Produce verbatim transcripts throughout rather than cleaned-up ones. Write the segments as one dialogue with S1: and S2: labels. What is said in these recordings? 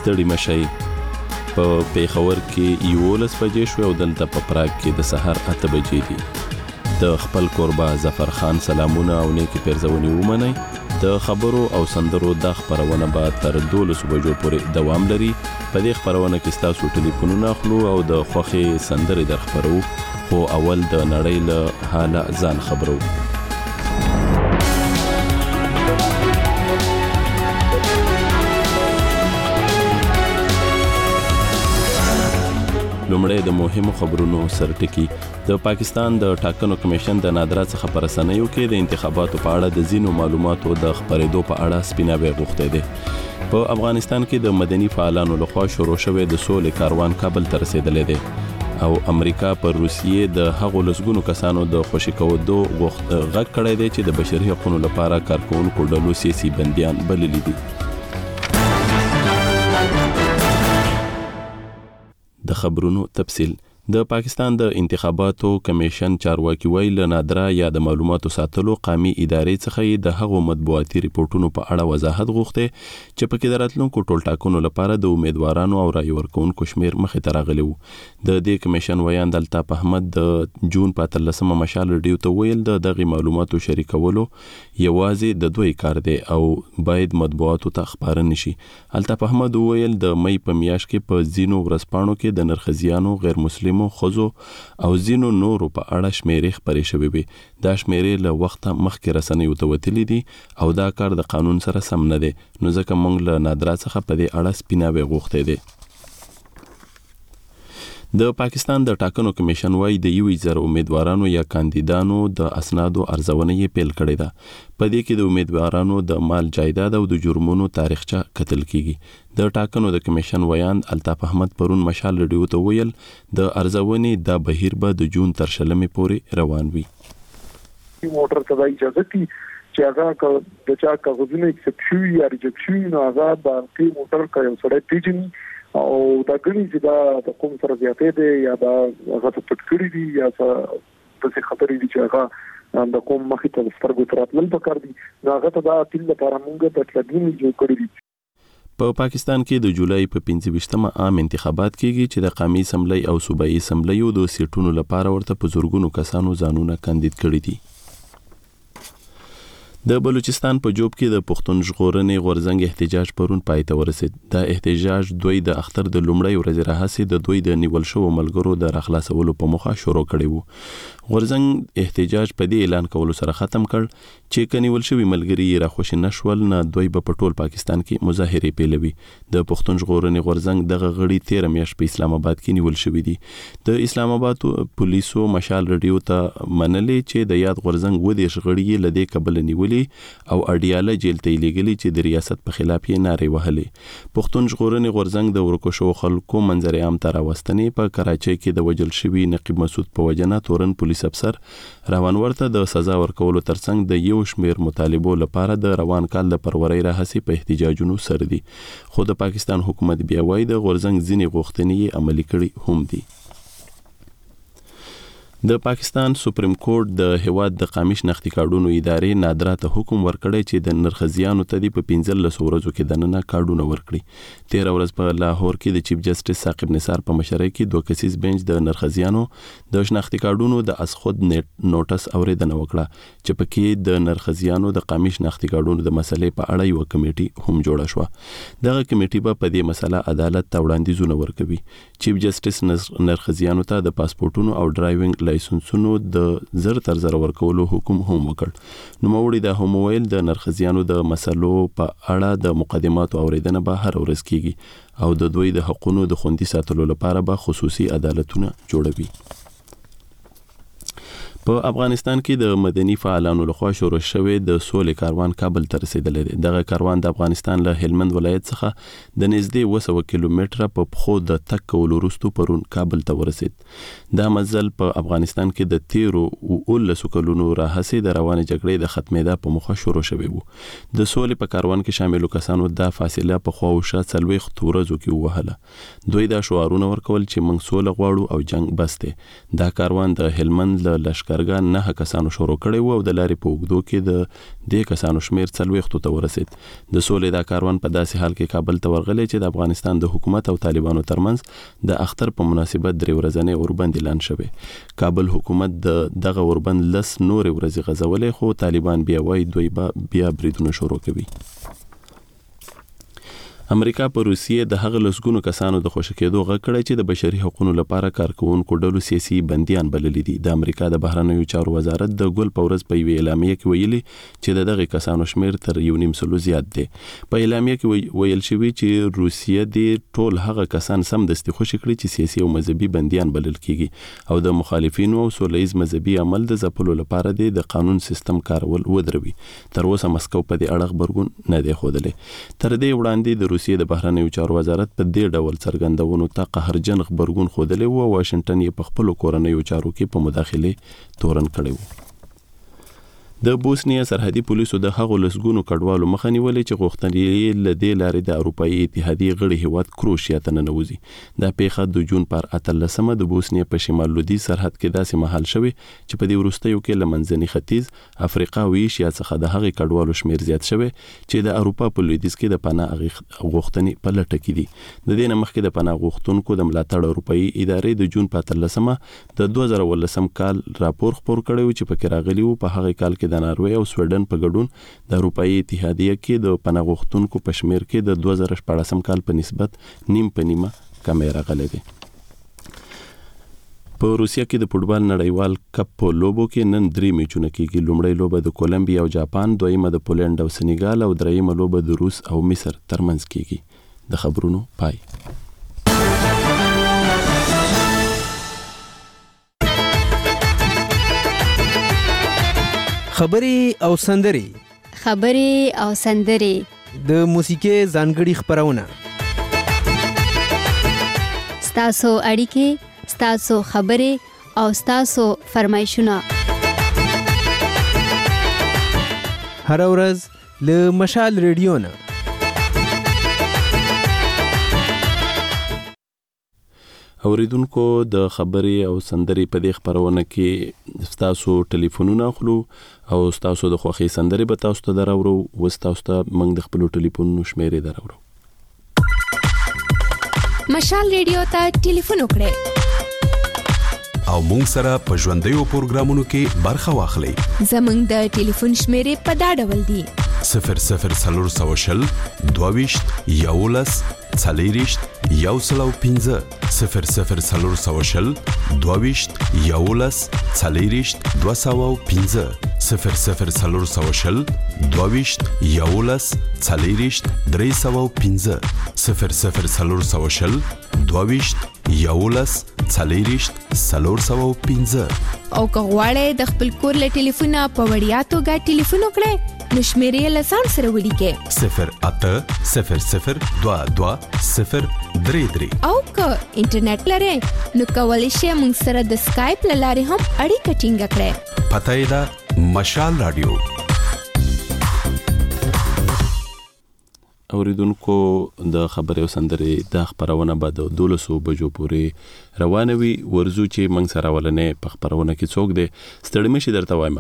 S1: ستړي مشئ. په پیښور کې یولس بجې شوې او دلته په پراګ کې د سهار اته بجې دي. د خپل کوربه ظفر خان سلامونه او نیکې پیرزونې ومنئ. د خبرو او سندرو دا خپرونه به تر دولسو بجو پورې دوام لري. په دې خپرونه کې ستاسو ټلیفونونه اخلو او د خوښې سندرې در خپرو، خو اول د نړۍ له حاله ځان خبرو. لومړی د مهمو خبرونو سرټکی. د پاکستان د ټاکنو کمیشن د نادرا څخه پر رسنیو کې د انتخاباتو په اړه د ځینو معلوماتو د خبرېدو په اړه سپیناوی غوښتي دي. په افغانستان کې د مدني فعالانو لخوا شروع شوی د سولې کاروان کابل ته رسیدلی دی او امریکا پر روسیې د هغو لسګونو کسانو د خوشي کولو غږ کړی دی چې د بشري حقوقو لپاره کارکوونکو ډلو سیاسي بندیان بللي دي. د خبرونو تفصیل. د پاکستان د انتخاباتو کمیشن چارواکي ویل له نادرا یا د معلوماتو ساتلو قامي ادارې څخه د هغو مطبوعاتي ریپورتونو په اړه وضاحت غوښته چې په کې د راتلونکو ټول ټاکنو لپاره د امیدوارانو او رای ورکوونکو شمیر مخې ته راغلی وو. د دې کمیشن ویاند الطاف احمد د جون په اتلسمه مشال ریډیو ته ویل د دغه معلوماتو شریکولو یوازې د دوی کار دی او باید مطبوعاتو ته خبره نشي. الطاف احمد ویل د مې په میاشت کې په ځینو ورځپاڼو کې د نرخزیانو غیر مسلم خزو او زینو نورو په اړه شمیرې خبرې شوې وي. دا شمیرې له وخته مخکې رسنیو ته وتلي دي او دا کار د قانون سره سم نه دی، نو ځکه موږ له نادرا څخه په دې اړه سپیناوی غوښتی دی. د پاکستان د ټاکنو کمیشن وايي د یو زر امیدوارانو یا کاندیدانو د اسنادو ارزونه یې پیل کړې ده. په دې کې د امیدوارانو د مال جایداد او د جرمونو تاریخچه کتل کیږي. د ټاکنو د کمیشن ویاند الطاف احمد پرون مشال ریډیو ته ویل د ارزونې د بهیر به د جون تر شلمې پورې روان وي.
S2: موټر ته اجازه دي چې هغه د چا کاغذونه اکسپشن یا ریجکشن نو هغه د موټر کوي سره پیژني او دا غني چې دا د کوم سره زیاتې دي یا دا هغه ته پټکړی دي یا څه څه خبرې دي چې هغه د کوم مخې ته سترګو تراتل پکار دي، هغه ته دا تل لپاره موږ په تلګین جوړ کړی دي.
S1: په پاکستان کې د جولای په پنځه ویشتمه عام انتخابات کېږي چې د قومي اسمبلی او صوبایي اسمبلیو د سیټونو لپاره ورته په زورګونو کسانو ځانونه کاندید کړي دي. د بلوچستان په جوب کې د پښتون ژغورنې غورځنګ احتجاج پرون پای ته ورسید. دا احتجاج دوی د اختر د لومړۍ ورځې راهیسې د دوی د نیول شوو ملګرو د راخلاصولو په موخه شروع کړی وو. غورځنګ احتجاج په دې اعلان کولو سره ختم کړ چې کنيول شوی ملګری یې راخوشي نشول نه دوی په ټول پاکستان کې مظاهره پیلوي. د پښتون ژغورنې غورځنګ دغه غړي تیر میاشت په اسلام آباد کې نیول شوی دي. د اسلام آباد پولیسو مشال ریډیو ته منلې چې د یاد غورځنګ و دې غړي لدې قبل نیولې او اډیاله جیل ته لګلي چې د ریاست په خلاف یې نارې وهلې. پښتون ژغورنې غورځنګ د ورکوشو خلکو منظر عام ته راوستنې په کراچۍ کې د وجل شوی نقیب مسعود په وجنه تورن پولیس افسر روان ورته د سزا ورکولو ترڅنګ د یو شمیر مطالبو لپاره د روان کال د پرورۍ راهسي په احتجاجونو سر دي. خو د پاکستان حکومت بیا وايي د غورځنګ ځینې غوښتنې عملي کړي هم دي. د پاکستان سپریم کورټ د هواد د قومي شناختي کارډونو ادارې نادرا ته حکم ورکړی چې د نرخزیانو ته د په پنځلس ورځو کې د نن کارډونه ورکړي. تیر ورځ په لاهور کې د چیف جسټس ثاقب نثار په مشرۍ کې دوه کسیز بنچ د نرخزیانو د شناختي کارډونو د اسخود نوټس اوریدنه وکړه چې پکې د نرخزیانو د قومي شناختي کارډونو د مسلې په اړه یو کمیټي هم جوړه شوه. دغه کمیټي به په دې مسله عدالت ته وړاندیزونه ورکوي. چیف جسټس نرخزیانو ته د پاسپورتونو او ډرایوینګ لایسنسونو د زر تر زر ورکولو حکم هم وکړ. نو موړي د هم ویل د نرخزیانو د مسلو په اړه د مقدماتو اوریدنه به هر ورځ کیږي او د دوی د حقوقو د خوندي ساتلو لپاره به خصوصي عدالتونه جوړوي. په افغانستان کې د مدني فعالانو لخوا شروع شوی د سولې کاروان کابل ته رسیدلی دی. دغه کاروان د افغانستان له هلمند ولایت څخه د نږدې اوه سوه کیلومتره په پښو د تګ کولو وروسته پرون کابل ته ورسید. دا مزل په افغانستان کې د تیرو اوولسو کلونو راهیسې د روانې جګړې د ختمېدا په موخه شروع شوی وو. د سولې په کاروان کې شاملو کسانو دا فاصله په خواوشا څلوېښت ورځو کې ووهله. دوی دا شعارونه ورکول چې موږ سوله غواړو او جنگ بس دی. دا کاروان د هلمند له لشکر لشکرګاه نه کسانو شروع کړی و او د لارې په اوږدو کې د دې کسانو شمیر څلوېښتو ته ورسید. د سولې دا کاروان په داسې حال کې کابل ته ورغلی چې د افغانستان د حکومت او طالبانو ترمنځ د اختر په مناسبت درې ورځنی اوربند اعلان شوی. کابل حکومت د دغه اوربند لس نورې ورځې غځولې خو طالبان بیا وایي دوی به بیا بریدونه شروع کوي. امریکا په روسیې د هغه لسګونو کسانو د خوشی کېدو غږ کړی چې د بشري حقوقو لپاره کارکوونکو ډلو سیاسي بنديان بللي دي. د امریکا د بهرنیو چارو وزارت د ګل په ورځ په یوه اعلامیه کې ویلي چې د دغه کسانو شمیر تر یو نیم سلو زیات دی. په اعلامیه کې ویل شوی چې روسیه د ټول هغه کسان سمدستي خوشی کړي چې سیاسي او مذهبي بنديان بلل کیږي او د مخالفینو او سولهییز مذهبي عمل د ځپلو لپاره د قانون سیستم کارول ودروي. تر اوسه مسکو په دې اړه خبرګون نه دی ښودلی. تر دې وړاندې د روسیې د بهرنیو چارو وزارت په دې ډول څرګندونو ته قهرجن خبرګون ښودلی و او واشنګټن یې په خپلو کورنیو چارو کې په مداخلې تورن کړی و. د بوسنیا سرحدي پولیسو د هغو لسګونو کډوالو مخه نیولې چې غوښتل یې له دې لارې د اروپایي اتحادیې غړي هیواد کروشیا ته ننوځي. دا پیښه د جون پر اتلسمه د بوسنیا په شمال لویدیځ سرحد کې داسې مهال شوې چې په دې وروستیو کې له منځني ختیځ افریقا او ایشیا څخه د هغې کډوالو شمیر زیات شوی چې د اروپا په لویدیځ کې د پناه غوښتنې په لټه کې دي. د دې نه مخکې د پناه غوښتونکو د ملاتړ اروپایي ادارې د جون په اتلسمه د دوه زره ولسم کال راپور خپور کړی و چې پکې راغلی و په هغه کال کې د ناروې او سویډن په ګډون د اروپایي اتحادیه کې د پناه غوښتونکو په شمیر کې د دوه زره شپاړسم کال په نسبت نیم په نیمه کمی راغلی دی. په روسیا کې د فوټبال نړیوال کپ په لوبو کې نن درې میچونه کېږي. لومړی لوبه د کولمبیا او جاپان، دویمه د پولنډ او سنیګال او دریمه لوبه د روس او مصر ترمنځ کېږي. د خبرونو پای.
S3: خبرې او سندري
S4: خبرې او سندري
S3: د موسیقي ځانګړي خبرونه
S4: ستاسو اړیکې ستاسو خبرې او ستاسو فرمایشونه
S3: هر ورځ له مشال ریډیو نه.
S1: اوریدونکو د خبرې او سندري په دې خبرونه کې تاسو ټلیفونونه اخلو او تاسو د خوښي سندري به تاسو ته دراوړو او تاسو ته موږ د خپل ټلیفونونو شمیرې دراوړو.
S5: مشال ریډیو ته ټلیفون وکړئ
S6: او موږ سره په ژوندیو پروګرامونو کې برخه واخلئ.
S5: زموږ د ټلیفون شمیرې په دا ډول دي:
S6: صفر صفر څلور سوه شل دوه ویشت یولس څلېرویشت یو سل او پنځه صفر صفر څلور سوه شل دوه ویشت یولس څلېرویشت دوه سوه او پنځه صفر صفر څلور سوه شل دوه ویشت یولس څلېرویشت درې سوه او پنځه صفر صفر څلور سوه شل دوه ویشت یولس څلېرویشت څلور سوه او پنځه.
S5: او که غواړئ د خپل کور له ټلیفونه په وړیا توګه ټلیفون وکړئ نو شمیرې له ځان سره ولیکئ:
S6: صفر اته صفر صفر دوه دوه صفر درې درې.
S5: او که انټرنیټ لرئ نو کولی شئ موږ سره د سکایپ له لارې هم اړیکه ټینګه کړئ.
S6: پته یې ده مشال رادیو.
S1: اوریدونکو د خبرې او سندرې د خبرونه به د دولسو بجو پورې روانه وي. ورزو چې موږ سره ولنې په خبرونه کې څوک دی ستړي مشي درته وایم.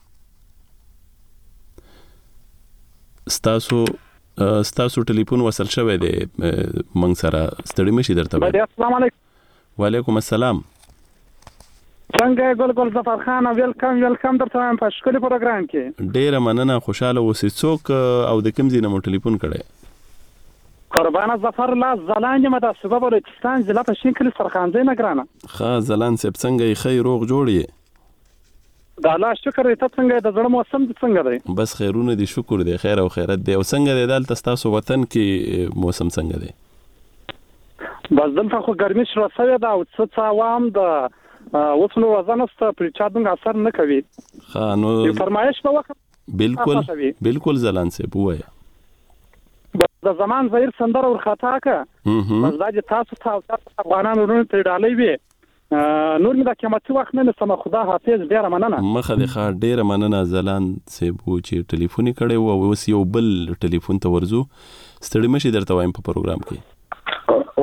S1: ستاسو ستاسو ټلیفون وصل شوی دی موږ سره ستړي مشي درته وایم.
S2: السلام علیکم.
S1: وعلیکم السلام.
S2: څنګه ګل ګل ظفر خان ویلکم ویلکم درته وایم په ښکلي پروګرام کې.
S1: ډیره مننه، خوشاله اوسئ. څوک او د کوم ځای نه مو ټلیفون کړی؟
S2: قربان ظفر لا زلان یم د صوبه بلوچستان ضلع په شین کلي سرخانځي نه ګرانه.
S1: ښه زلان صاحب څنګه یې؟ ښه روغ جوړ یې؟
S2: د الله شکر دی. ته څنګه د زړه موسم دې څنګه دی؟
S1: بس خیرونه دي، شکر دی، خیر او خیرت دی. او څنګه دی دلته ستاسو وطن کې موسم څنګه دی؟
S2: بس دلته خو ګرمي شروع شوې ده او څه څه عوام د اوس نو وزن است پر چا دغه اثر نه کوي.
S1: ها نو
S2: فرمایش په وخت
S1: بالکل بالکل زلان صاحب وایا
S2: د زمان ظاهر سندره ورخطا کا بس دا چې تاسو ته افغانانو ورونو ته ډالۍ وي نور مې د قیامتي وخت نه سم خدا حافظ ډیره مننه.
S1: مخه د ښه ډیره مننه زلان صاحب چې ټلیفون کړي او اوس یو بل ټلیفون ته ورزو ستړي مشي درته وایم په پروګرام کې.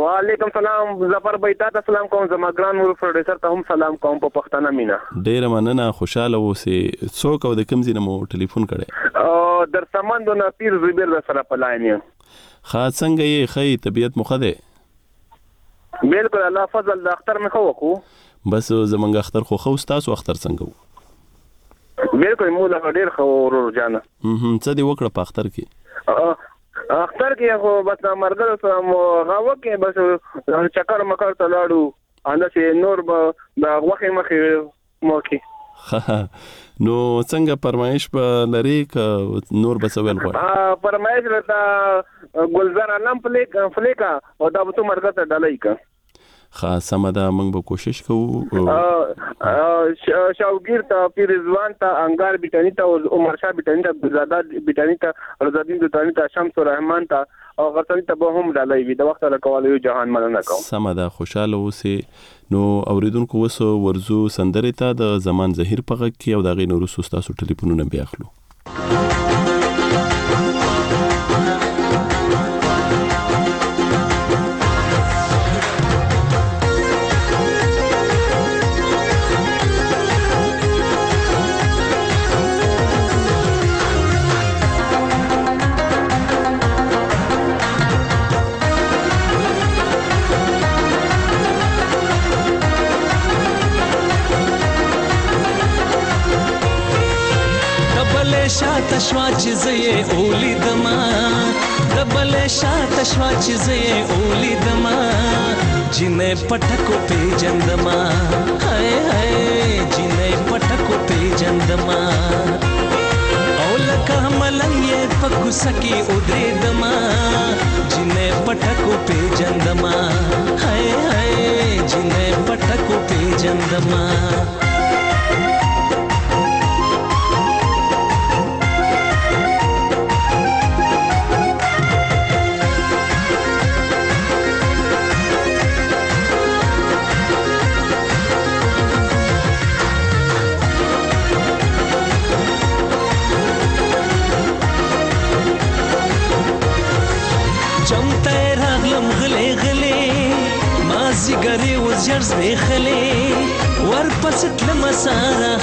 S7: وعلیکم سلام ظفر بھائی تاسو سلام کوم زما ګران ور پروډوسر ته هم سلام کوم په پښتنه مینا.
S1: ډیر مننه خوشاله اوسې. څوک او د کوم ځای مو ټلیفون کړي؟
S7: او در سمندو نه پیر زبیر سره په لاین یم.
S1: خا څنګه یې خې طبيعت مخه ده؟
S7: بالکل الله فضل د اختر مخه وکړو.
S1: بس زمونږ اختر خو خو تاسو اختر څنګه وو؟
S7: بالکل مولا ډیر خو ورور جانه.
S1: هم څه دی وکړه په اختر کې؟
S7: اختر کې خو بس مرګل سره مو غاوه کې بس چکر مکر ته لاړو انده چې نور به د وخت مخې مو کې.
S1: نو څنګه فرمایش په لری ک نور بسویل غواړي؟
S7: ا فرمایش راته ګلزار علم فلیک فلیکا او دا به تو مرګ ته ډالای کا.
S1: خاصه مده موږ به کوشش کوو.
S7: شاوګیر ته پیر رضوان ته انګار بیٹانی ته عمر شاه بیٹانی ته زاده بیٹانی ته رضادین بیٹانی ته شمس الرحمن ته او غرتنی ته به هم ډالای وي د وخت له کولو جهان مننه کوم.
S1: سمده خوشاله اوسې. نو اوریدونکو وسو ورزو سندره ته د زمان زهیر په غږ کې او د غي نورو تاسو ټلیفونونه بیا اخلو.
S8: شاتشوا چې زه اولی دما دبل شاتشوا چې زه اولی دما جنې پټکو په جندما هاي هاي جنې پټکو په جندما او لکه ملنګ په کوسکی اودې دما جنې پټکو په جندما هاي هاي جنې پټکو په جندما. زګری و زرز بخلې ور پسټ لمسارخ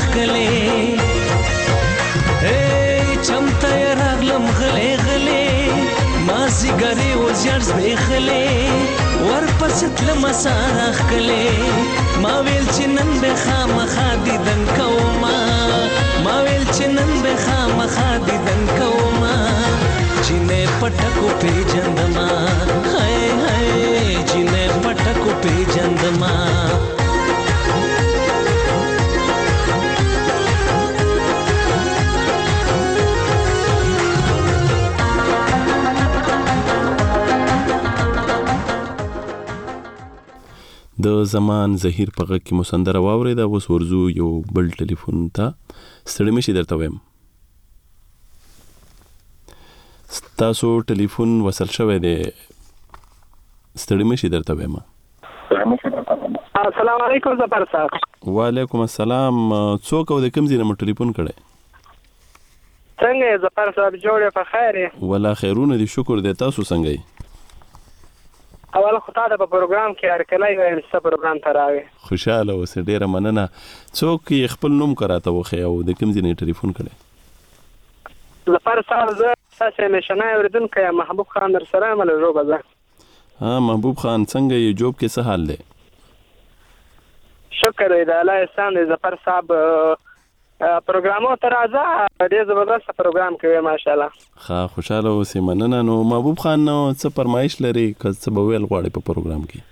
S8: کله اے چمته راغلم غلې غلې ما زګری و زرز بخلې ور پسټ لمسارخ کله ما ویل چې نن به خامخا دیدن کوما ما ویل چې نن به خامخا دیدن کوما جنې پټکو په جندما هاي هاي جنې پټکو په جندما.
S1: د زمان زهیر په غږ کې مسندره واورېده. اوس ورزو یو بل ټلیفون ته. ستړي مشي درته وایم تاسو ټلیفون وصل شوی دی. ستړي مشي درته وایم.
S7: السلام علیکم ظفر صاحب.
S1: وعلیکم السلام. څوک او د کوم ځای نه مو ټلیفون کړی؟
S7: څنګه یې ظفر صاحب جوړ په خیر یې؟
S1: ولا خیرونه دي شکر دی. تاسو څنګه یې؟
S7: اول خو تا د پروګرام کې هرکلی ویل څه پروګرام ته راوي.
S1: خوشاله اوسې ډیره مننه. څوک یې خپل نوم کراته وښیه او د کوم ځای نه ټلیفون کړی؟
S7: ظفر صاحب زه ستاسو همیشنی اورېدونکی یم محبوب خان در سره یم له ژوبه زه.
S1: ها محبوب خان څنګه یې جوب کې څه حال دی؟
S7: شکر دی د الله احسان دی ظفر صاحب. پروګرامو ته راځه ډېر زبردست پروګرام کوي ماشاءالله.
S1: ښه خوشاله اوسې مننه. نو محبوب خان نو څه فرمایش لري که څه به ویل غواړي په پروګرام کې؟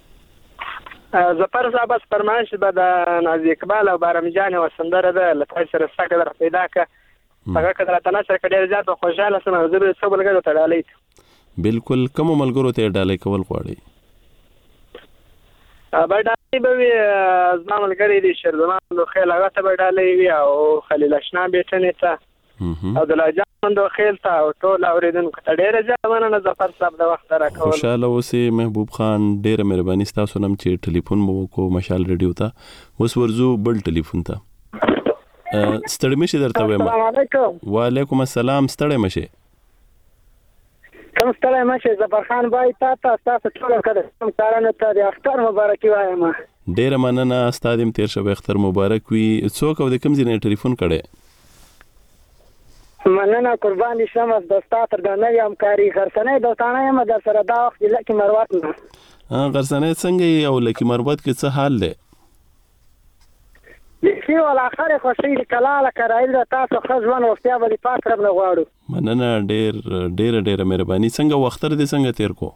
S7: ظفر صاحب بس فرمایش به د نازي اقبال او بارم جان یوه سندره ده له تاسو سره څه قدر پیدا کړه هغه که درته نشر کړه ډېر زیات به خوشحاله شم. زه به څو ملګرو ته ډالۍ
S1: بالکل کومو ملګرو ته یې ډالۍ کول غواړئ؟
S7: به ډالۍ به وي زما ملګری دي شیرزمان لوخیل هغه ته به ډالۍ وي او خلیل اشنا بیټنې ته او د لاجان لوخیل ته او ټول اورېدونکو ته ډېره زیاته مننه ظفر صاحب د وخت راکول.
S1: خوشحاله اوسې محبوب خان. ډېره مهرباني ستاسو نم چې ټلیفون مو وکړو مشال ریډیو ته. اوس ورځو بل ټلیفون ته. ستړي مشي درته وایم.
S7: السلام علیکم.
S1: وعلیکم السلام. ستړي مشي.
S7: کوم ستړی مشه ظفر خان بای تا تاسو ټول کړه کارانه ته د اختر مبارکي وایم.
S1: ډیره مننه استاد ام تیر شوی اختر مبارک وي. څوک او د کوم ځای نه ټلیفون کړي؟
S7: مننه قربان شم از دوستا تر د نوې همکاري غرسنې دوستانه یم در سره دا وخت لکه مروت نه.
S1: ا غرسنې څنګه او لکه مروت کې څه حال دی؟
S7: لکه ول اخر خوشی کلاله کرایل تاسو خزوان وختیا بلی پاک رب نه غواړو.
S1: مننه ډیر ډیر ډیر مهرباني. څنګه وختر دې څنګه تیر کو؟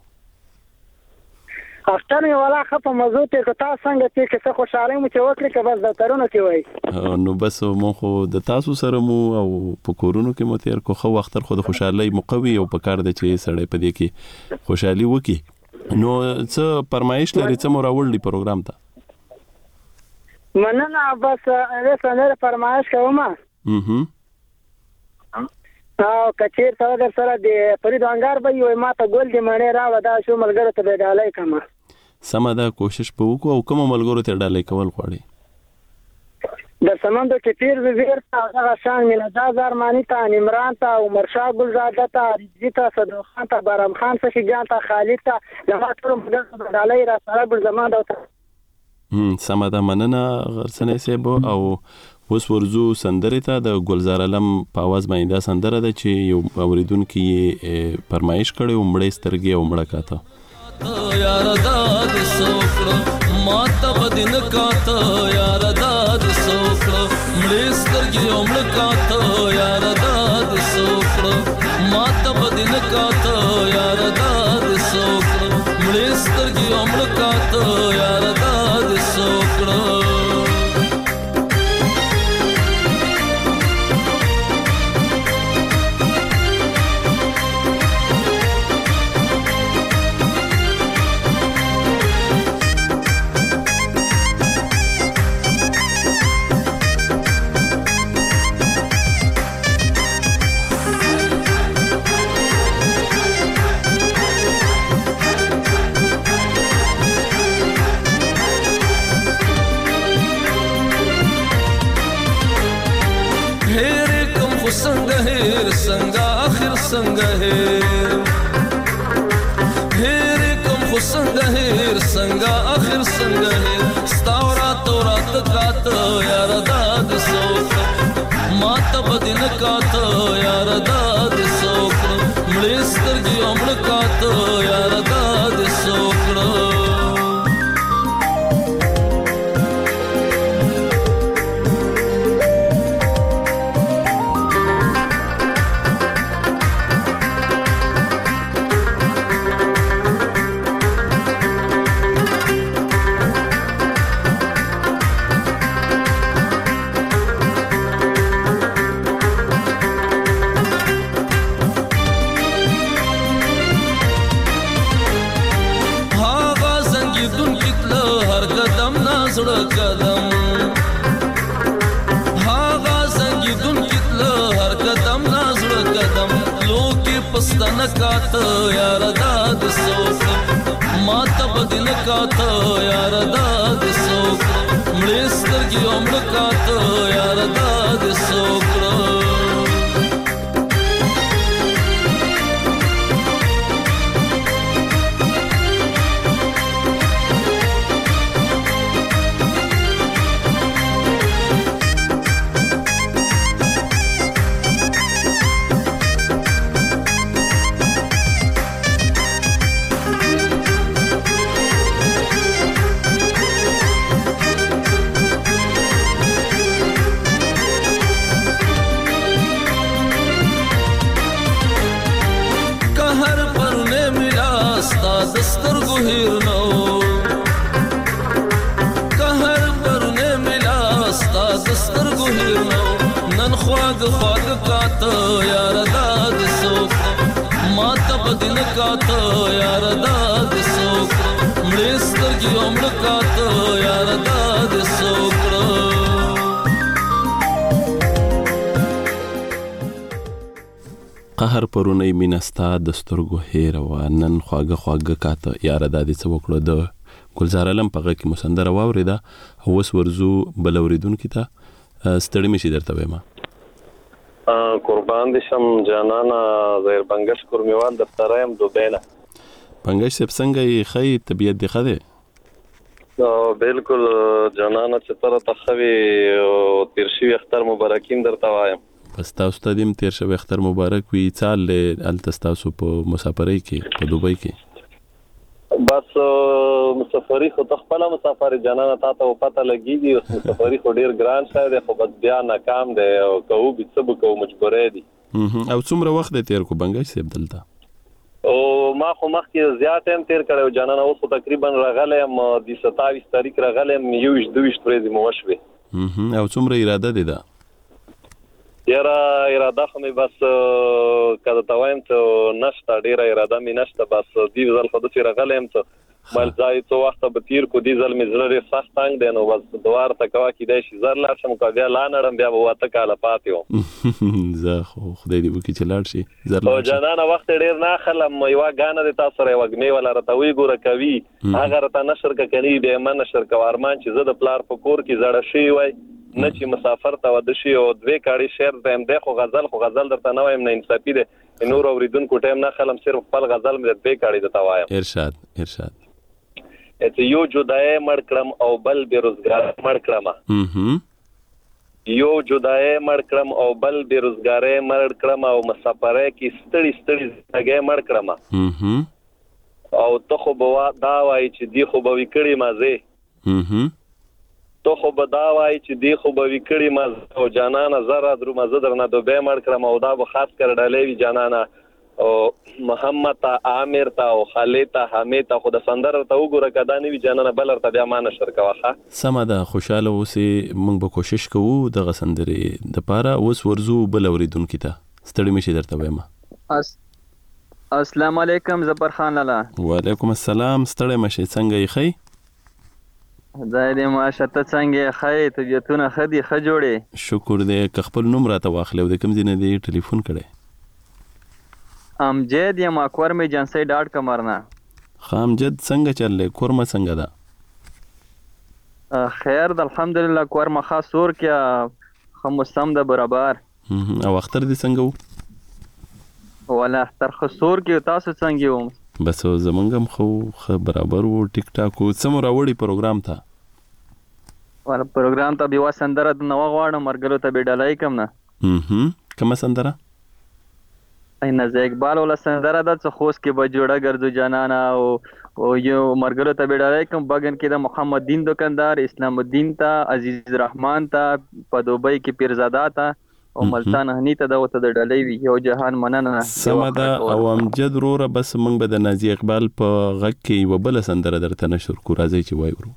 S7: اختر می ولا خپ موضوع ته تاسو څنګه چې څه خوشاله مو چې وکړي که بس د ترونو کې وای.
S1: نو بس مو خو د تاسو سره مو او په کورونو کې مو تیر کو. خو اختر خو د خوشحالي مقوي او په کار د چې سړی په دې کې خوشحالي وکي. نو څه فرمایش لري څه مو راوړلی پروګرام ته؟
S7: مننه بس اوس نه فرمایش کوم.
S1: اها
S7: او کچیر ته در سره د فرید انګار به یو ماته ګل دی مړې را ودا شو ملګرو ته ډالۍ کما.
S1: سمه ده کوشش په وکړو او کوم ملګرو ته ډالۍ کول غواړي؟
S7: د سمندو کې پیر وزیر ته هغه شان میناجاز ارمانی ته عمران ته عمر شاه ګلزاده ته رضی ته صدوق خان ته بارم خان څخه جان ته خالد ته لمه ټول ملګرو ته ډالۍ را سره ګل زمان ده.
S1: هم سمه ده مننه غرسنې صاحب. او اوس ورزو سندره ته د ګلزار علم په आवाज باندې دا سندره ده چې یو اوریدونکو یې فرمایش کړي او مړې سترګې او مړه کاته
S8: یار داد سوکړه ماته بدین کاته یار داد سوکړه مړې سترګې او مړه کاته یار داد سوکړه ماته بدین کاته یار داد سوکړه مړې سترګې او مړه کاته یار داد سوکړه. څنګه اخر څنګه هیر هیر کوم خو څنګه هیر څنګه اخر څنګه هیر ستاورا تورات کاته یار داد سوک ماته بدین کاته یار داد سوک مړې سترګې عمر کاته یار داد سوک. پستانه کاته یار داد سوک ماته بدین کاته یار داد سوک مړې سترګې عمر کاته یار داد سوک. خواږه خواږه کاته یار داد سوک ماته بدین کاته یار داد سوک مړې سترګې عمر کاته یار داد سوک.
S1: قهر پرونی مینستا د سترګو هیر و نن خواږه خواږه کاته یار داد څه وکړو. د ګلزار علم په غږ کې مسندره واوریده او اوس ورزو بل اوریدونکو ته ستړي مشي درته وایم.
S9: قربان دي شم جانانا زیر بنگش کرمیوان دفترایم دوبینا
S1: بنگش سب څنګه یې خی طبیعت دی خده
S9: بالکل جانانا چې تر تخوي تیرشي اختر مبارکین درته وایم
S1: پس تاسو ته دیم تیر شوی اختر مبارک وي چال ال تاسو په مسافرۍ کې په دوبۍ کې
S9: بس مسافرۍ خو تخپل مسافر جانانا تا ته پته لګیږي اوس مسافرۍ خو ډیر ګران شای دی خو بس بیا ناکام دی او کوو به څه به کوو مجبورې دي
S1: او څومره وخت تیر کو بنگش سیب دلته
S9: او ما خو مخکې زیات ټایم تیر کړو جانانا اوس تقریبا راغلم د ستاویس تاریخ راغلم یوش دویش ورځې مو وشوي
S1: او څومره اراده دي دا
S9: یاره اراده خو مې بس کله تا وایم ته نشته ډیره اراده مې نشته بس دې ځل خو داسې راغلم ته مال ځای څو وخت به تیر کو دې ځل مې زړه ډېر سخت تنګ دی نو بس دوار ته کوه کېدای شي زر لاړ شم که بیا لا نړم بیا به واته کاله پاتې وم
S1: زه خو خدای دې وکړي چې لاړ شي زر
S9: او جانانه وخت ډېر نه اخلم یوه ګانه دی تاسو سره یوه ګمې والا راته وګوره کوي هغه راته نشر که کني بیا یې مه نشر کوه ارمان چې زه د پلار په کور کې زړه شوي وای نه چې مسافر ته واده شي او دوې کاړي شعر ته یم دی خو غزل خو غزل درته نه وایم نه انصافي دی نور اورېدونکو ټایم نه اخلم صرف خپل غزل مې د دوې کاړي درته وایم
S1: ارشاد ارشاد
S9: یو جدای مړ کړم او بل بیروزګار مړ کړم یو جدای مړ کړم او بل بیروزګارې مړ کړم او مسافرۍ کې ستړي ستړي زندګۍ مړ کړم او ته خو به دا وایي چې دی خو به وي کړي مازې ته خو به دا وایي چې دی خو به وي کړي مازې او جانانه زه را درو مزه درنه دوبۍ مړ کړم او دا به خاص کر ډالۍ وي جانانه او محمد ته عامر ته او خالد ته حمید ته خو د سندر ته وګوره که دا نه وي جانانه بل ورته بیا ما نشر کوه ښه
S1: سمه ده خوشحاله اوسې موږ به کوشش کوو دغه سندرې دپاره اوس ورځو بل اورېدونکي ته ستړي مې شي درته وایم
S10: السلام علیکم ظفر خان لالا
S1: وعلیکم السلام ستړی مه شئ څنګه یې ښی
S10: خدای دې ماشه ته څنګه یې ښه طبیعتونه ښه دي ښه جوړې
S1: شکر دی که خپل نوم راته واخلې او د کوم ځای نه دې ټلیفون کړی
S10: امجد یم کور مې جنسي ډاټ کمر نه
S1: ښه امجد څنګه چللی کورمه څنګه ده
S10: خیر د الحمدلله کور مه ښه سور کیا ښه موسم ده برابر
S1: او اختر دې څنګه و
S10: ولا اختر ښه سور کیو تاسو څنګه یو
S1: بس زمونږ هم خو ښه برابر و ټیک ټاک و څه مو راوړي پروګرام ته
S10: ولا پروګرام ته بیا سندره د نو غواړم مرګلو ته به ډالای کم
S1: نه کومه سندره
S10: نازه اقبال ولا سندره ده څه خوست کې به جوړه ګرځو جانانا او او یو مرګلو ته به ډالای کوم بګن کې د محمد دین دکاندار اسلام الدین ته عزیز رحمان ته په دوبۍ کې پیرزاده ته او ملتان هنی ته د وته د ډالۍ وی یو جهان مننه
S1: سمدا او امجد روره بس موږ به د نازي اقبال په غږ کې وبله سندره درته نشر کو راځي چې وایو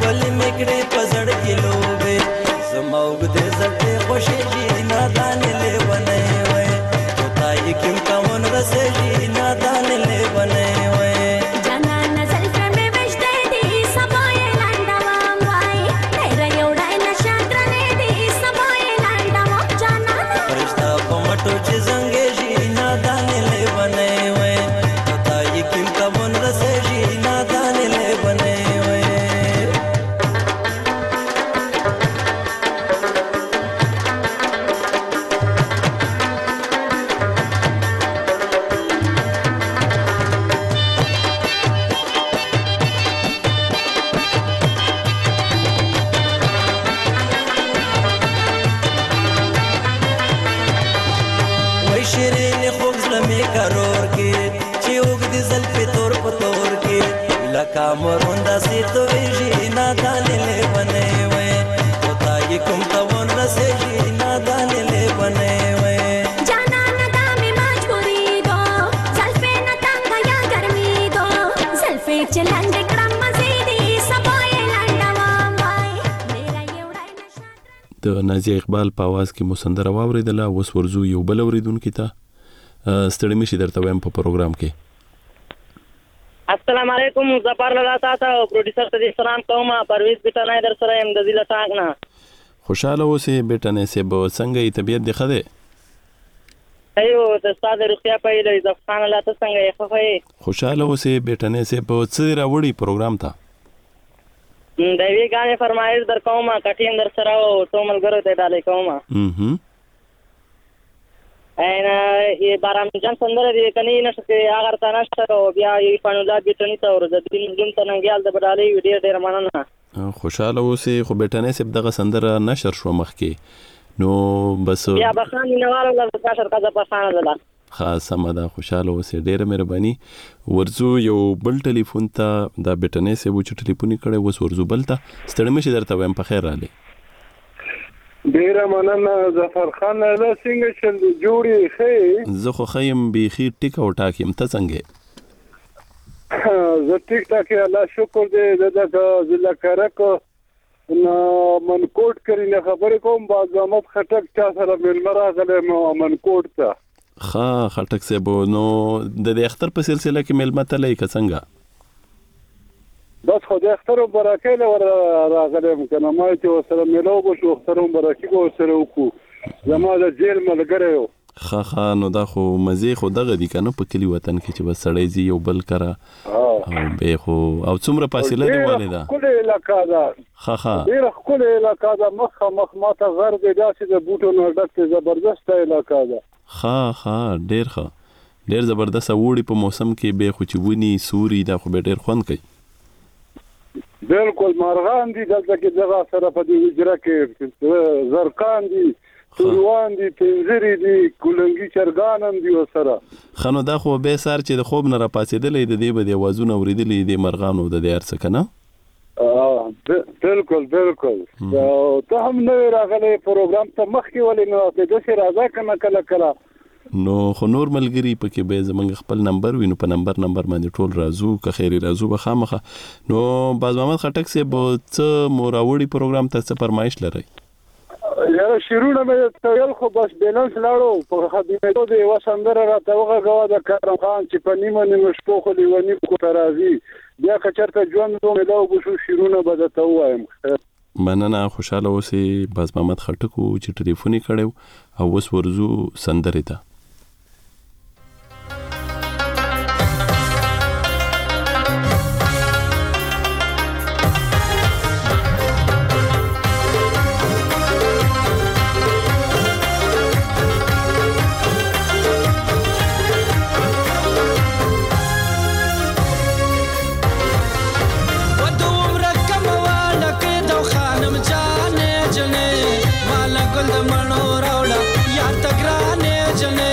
S11: خپل میکړې پزړ کې لوبه زما وګدې زړه خوشي نادان لیونه وای توتا یې کوم کمون رسېږي نادان لیونه وای
S12: جانا نزل فمه وشته دي سبای لانډا وای تیر یو ډای نشه درنه دي سبای لانډا جانا
S11: فرشتہ په مټو چې زنګېږي نادان لیونه وای توتا یې کوم کمون رسېږي نادان لیونه وای کامروندا سی تو ویجی نادان لیونه وای توتا یې کوم تاون رسېږي نادان لیونه وای
S12: جانا ندا می مجبوری دو زلفے نہ تنگ یا گرمی دو زلفے چلند کړم مزيدي سبای لانډا وای میرا یو ډای نشه
S1: د نازي اقبال په आवाज کې مسندره واوریدله وس ورزو یو بل اوریدونکو ته ستړي مشي درته وایم په پروګرام کې
S13: السلام علیکم زفر الله تاسو او پروډوسر ته سلام کوم پرویز بیٹنای در سره ام د ضلع ټاک نه
S1: خوشاله اوسې بیٹنای سه به څنګه طبیعت دی خده
S13: ایو د استاد روغتیا په اړه د ځان الله ته څنګه یې خو
S1: خوشاله اوسې بیٹنای سه په څه راوړي پروګرام ته
S13: د وی غاړي فرمایش در کوم کټین در سره او ټومل ګرو ته ډالې کوم
S1: هم
S13: اینا یہ بارام جان سندر دی کني نشته اگر تا نشته او بیا یې پانولا بیٹنی ته ور د دین جون ته نګیال د بدالې ویډیو ډیر مننه
S1: خوشاله اوسې خو بیٹنی سب دغه سندر نشر شو مخ کې نو بس
S13: بیا بخانی نوالو د کاشر کا په خانه ده
S1: خاصه مده خوشاله اوسې ډیره مهرباني ورزو یو بل ټلیفون ته د بیٹنی سب چې ټلیفون کړي وس ورزو بل ته ستړي مشه درته وایم په خیر رااله
S2: ډیره مننه ظفر خان له څنګه چل جوړي خې
S1: زه خو خیم بيخي ټیک او ټاکم ته څنګه
S2: زه ټیک ټاک الله شکر دې دغه ضلع کرک نو منکوټ کری نه خبرې کوم باز احمد خټک چا سره ملمرا غله منکوټ ته
S1: خا خټک سه بو نو د دې اختر په سلسله کې ملمته لای ک څنګه
S2: بس خو د اختر برکه له راغلم کنه ما چې سره ملو بو شو اختر برکه کو سره وکړو زما د جیل ملګری
S1: خا خا نو دا خو مزه خو دغه دی کنه په کلی وطن کې چې بس سړی زی یو بل کرا او به خو او څومره فاصله دی والدا
S2: کله علاقہ دا
S1: خا خا
S2: ډیر کله علاقہ دا مخ مخ ماته غر دی داسې د بوټو نو ډک زبردست علاقہ دا
S1: خا خا ډیر ښه ډیر زبردست وړي په موسم کې به خو چې ونی سوري دا خو به ډیر خوند کوي
S2: بالکل مارغان دي دلته کې دغه سره په دې اجرا کې زرکان دي توروان دي پنځري دي کولنګي چرګان هم دي سره
S1: خنو دا خو به سار چې د خوب نه را پاتېدلې د دې به د وازونه اوریدلې د مرغانو د دې ارڅ کنه
S2: اه بالکل بالکل ته هم نو راغلي پروګرام ته مخ کې ولې نو ته د څه راځه کنه کله کله
S1: نو خو نور ملګری پکې به زمنګ خپل نمبر وینو په نمبر نمبر باندې ټول رازو که خیری رازو به خامخه نو باز محمد خټک سه به څه موراوړي پروګرام ته څه فرمایش لري
S2: یاره شیرونه مې ته خو بس بیلانس لاړو په خدمتو دی وسندره راته وغه غوا د کرم خان چې په نیمه نیمه شپو خو لیونی کو ترازی بیا کچرته ژوند نو ملاو بشو شیرونه به ته وایم
S1: مننه خوشاله اوسې باز محمد خټکو چې ټلیفوني کړو او وس ورزو سندره ته
S8: جنه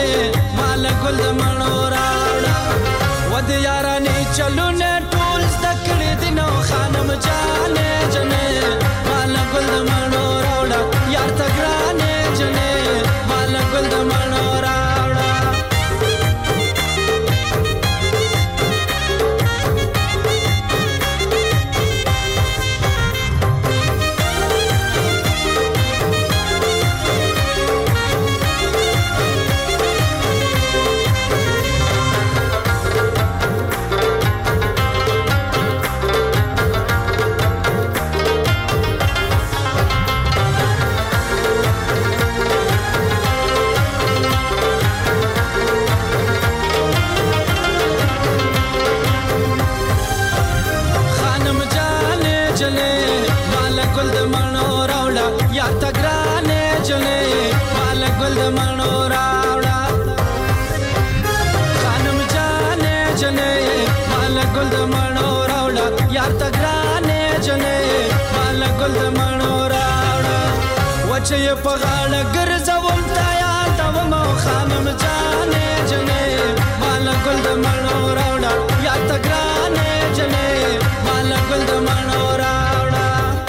S14: یار ته ګرانې جنې ماله ګل د مڼو راوړه وچه یې په غاړه ګرځوم تا یادوم او خانم جانې جنې ماله ګل د مڼو راوړه یار ته ګرانې جنې ماله ګل د مڼو راوړه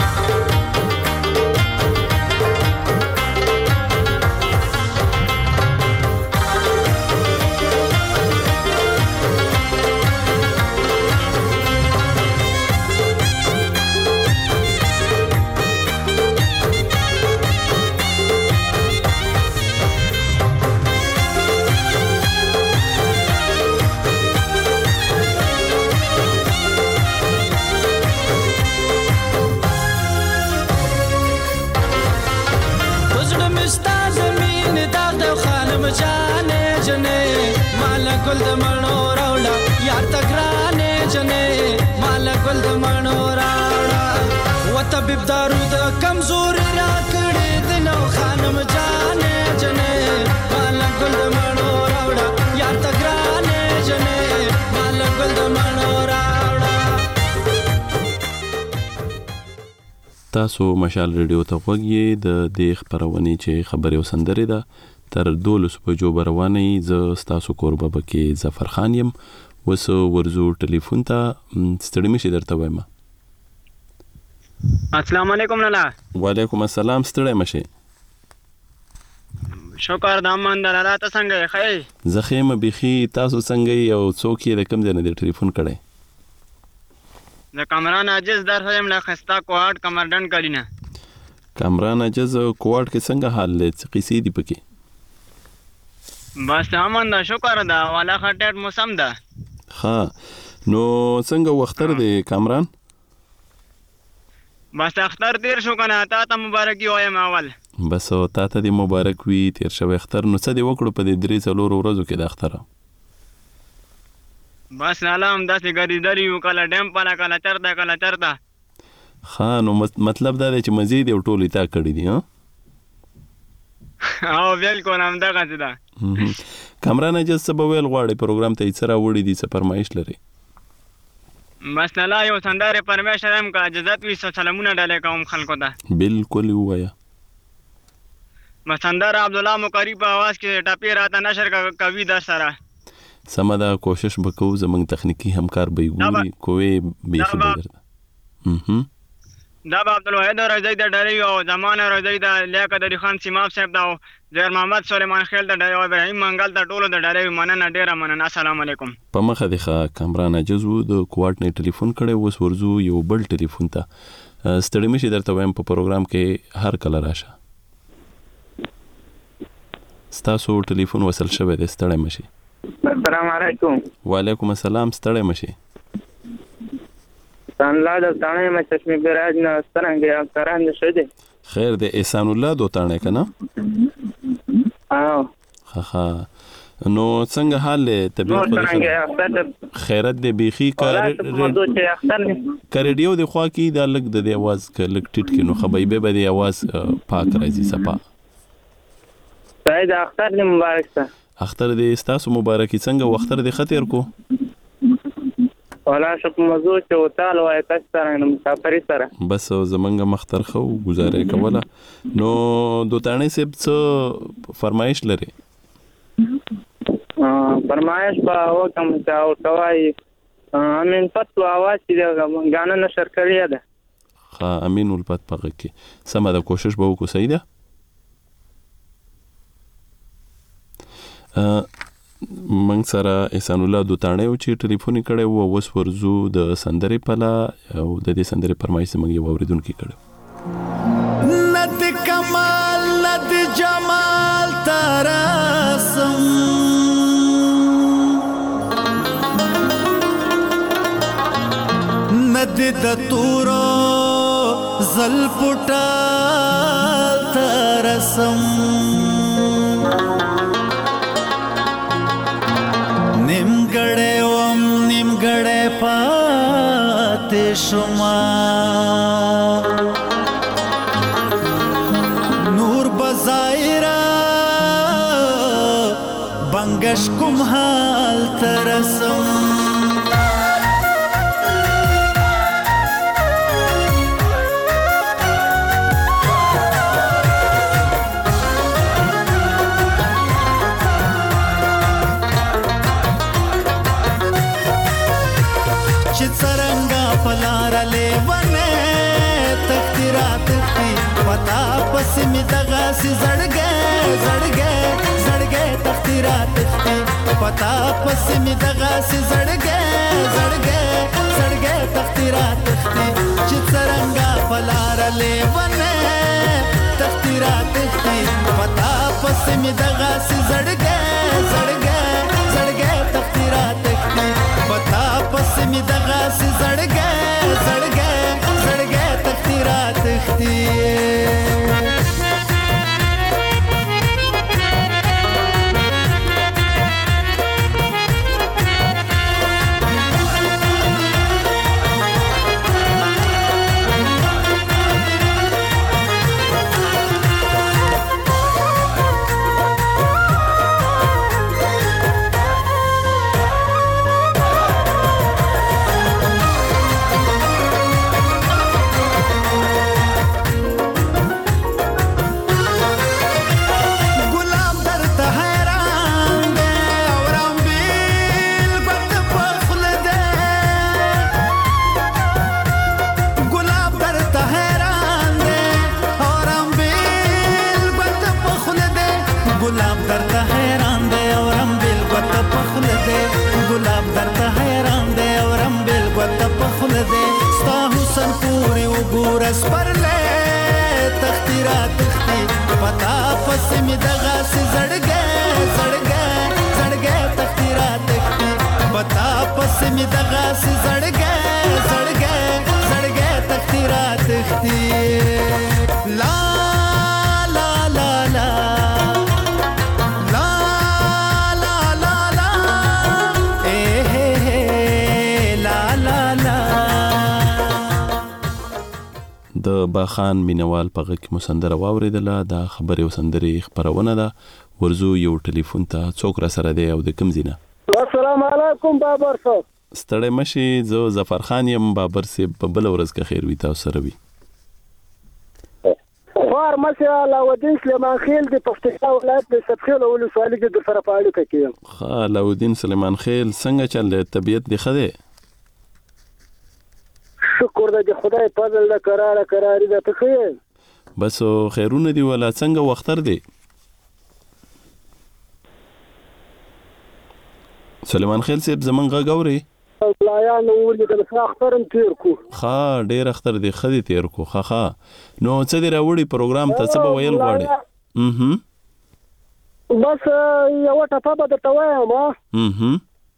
S14: جانې جنې مالا ګل د مڼو راوړه یار ته ګرانې جنې مالا ګل د مڼو راوړه و طبیب دارو د کمزوري راکړې د نو خانم جانې جنې مالا ګل د مڼو راوړه یار ته ګرانې جنې مالا ګل د مڼو راوړه.
S1: تاسو مشال ریډیو ته غوږ یې د دې خبرونې چې خبرې او سندرې ده تر دولس بجو روانه ز ستاسو کوربه بکې ظفر خان يم وسو ورزو ټلیفون ته ستړي مشي درته وایم.
S15: السلام علیکم لالا.
S1: وعلیکم السلام ستړي مشي.
S15: شکر د امان لالا ته څنګه ښه؟
S1: زخیم بيخي تاسو څنګه یو څوک یې د کم ځای نه ټلیفون کړي؟
S15: د کامران عجز در سره مله خستا کوهاټ کمردن کلینا.
S1: کامران عجز کوهاټ کې څنګه حال لې قصې دی پکې؟
S15: بس امان دا شکر دا والا خټټ موسم ده.
S1: ها نو څنګه وختر دی کامران؟
S15: بس اختر تیر شو کنه تا ته مبارکي وایم اول.
S1: بس تا ته دی مبارک وي تیر شو اختر نو څه دی وکړو په دې درې څلور ورځو کې د اختر؟
S15: بس سلام داسې ګرځېدلی یو کله ډیم پاله کله چرته کله چرته.
S1: ها نو مطلب دا دی چې مزید یو ټولې تا کړی دی ها؟
S15: او بالکل همدغه څه ده.
S1: کامران اجازه څه به ویل غواړي پروګرام ته یې څه راوړي دي څه فرمایش لري؟
S15: بس لالا یو سندرې فرمایش لرم که اجازت وي څه سلامونه ډالۍ کوم خلکو ته.
S1: بالکل ووایه.
S15: بس سندره عبدالله مقری په اواز کې ټاپې راته نشر کوي در سره.
S1: سمه ده کوشش به کوو زموږ تخنیکي همکار به یې ګوري کوې بیخي به درته.
S15: دا به عبدالواحد رضی د ډالۍ او زمانه رضی د لیاقت علي خان سیماب صاحب دا او زیر محمد سلیمان خیل د ډالۍ او ابراهیم منګل د ټولو د ډالۍ مننه ډیره مننه. السلام علیکم.
S1: په مخه دی ښه کامران عجز و د کوهاټ نه ټلیفون کړی اوس ورځو یو بل ټلیفون ته ستړي مشي درته وایم په پروګرام کې هر کله راشه. ستاسو ټلیفون وصل شوی دی ستړي مشي.
S16: السلام علیکم.
S1: وعلیکم السلام ستړي مشي.
S16: احسان الله د تانه مې چشمه ګراج نه سترنګ کاران شه دي.
S1: خیر د احسان الله دو تانه کنه؟
S16: اه
S1: ها ها نو څنګه حال طبيعت خیرت دې بيخي کار کړډیو د خوا کې دا لګ د आवाज ک لګ ټټ کې نو خبي به به د आवाज پاک راځي صفا.
S16: سید اختر دې مبارک شه.
S1: اختر دې تاسو مبارکي څنګه وختر دې خطر کو؟
S16: ولا شپ موضوع چې وتال وای تاسو سره مسافری سره
S1: بس زمنګ مختر خو گزارې کوله نو دوتانه سب څه فرمایش لري؟
S16: فرمایش با وکم تا او توای امین فتوا आवाज دې غاڼه نشر کړی ده.
S1: ها امین ولپت پغه کې سمه ده کوشش به وکړو صحیح ده. منګ سره احسان الله دوتانه او چې ټلیفون کړي وو اوس ورزو د سندرې پلا او د دې سندرې فرمایش موږ یو اوریدونکو کړو.
S14: ند کمال ند جمال ترسم ند د تورو زلپټا ترسم نیمګړې وم نیمګړې پاتې شوما نور بظاهرا بنگش کوم حال ترسم
S17: لیونه تختی را تختی پتا پس می دغه سي زړګې زړګې زړګې تختی را تختی پتا پس می دغه سي زړګې زړګې زړګې تختی را تختی چې څرنګه فلار لیونه تختی را تختی پتا پس می دغه سي زړګې زړګې زړګې تختی را تختی پتا پس می دغه سي زړګې زړګې زړګې تختی را تختی ګورس پرلې تختی را تختی پتا پس می دغه سي زړګې زړګې زړګې تختی را تختی پتا پس می دغه سي زړګې زړګې زړګې تختی را تختی لا لا لا لا لا لا لا لا اے لا لا لا
S1: د باخان مینوال په غږ کې مسندره واوریدله دا خبرې او سندرې خبرونه ده ورزو یو ټلیفون ته څوک را سره دی او د کوم ځای نه
S18: السلام علیکم بابر صاحب
S1: ستړی مشي زه ظفر خان یم بابر صاحب په بل ورځ کې خیر وي تاسو سره وي
S18: خوار مشه علاودین سلیمان خیل د پښتونخوا ولایت د سبخیل ولسوالۍ کې د سره په اړیکه کې یم
S1: ښه علاودین سلیمان خیل څنګه چل دی طبیعت دی ښه دی
S18: شکر د خدای فضل له قراره قراری د تخیر
S1: بس خیرونه دی ولا څنګه وختر دی سلیمان خیل صاحب زمون غاوري
S18: لا یا نو ولې د اخترم تیر کو
S1: ښه ډېر اختر دی خدي تیر کو ښه ښه نو څه دی راوړي پروګرام ته څه به ویل غواړي اها
S18: بس یو ټپه به د توایم
S1: اها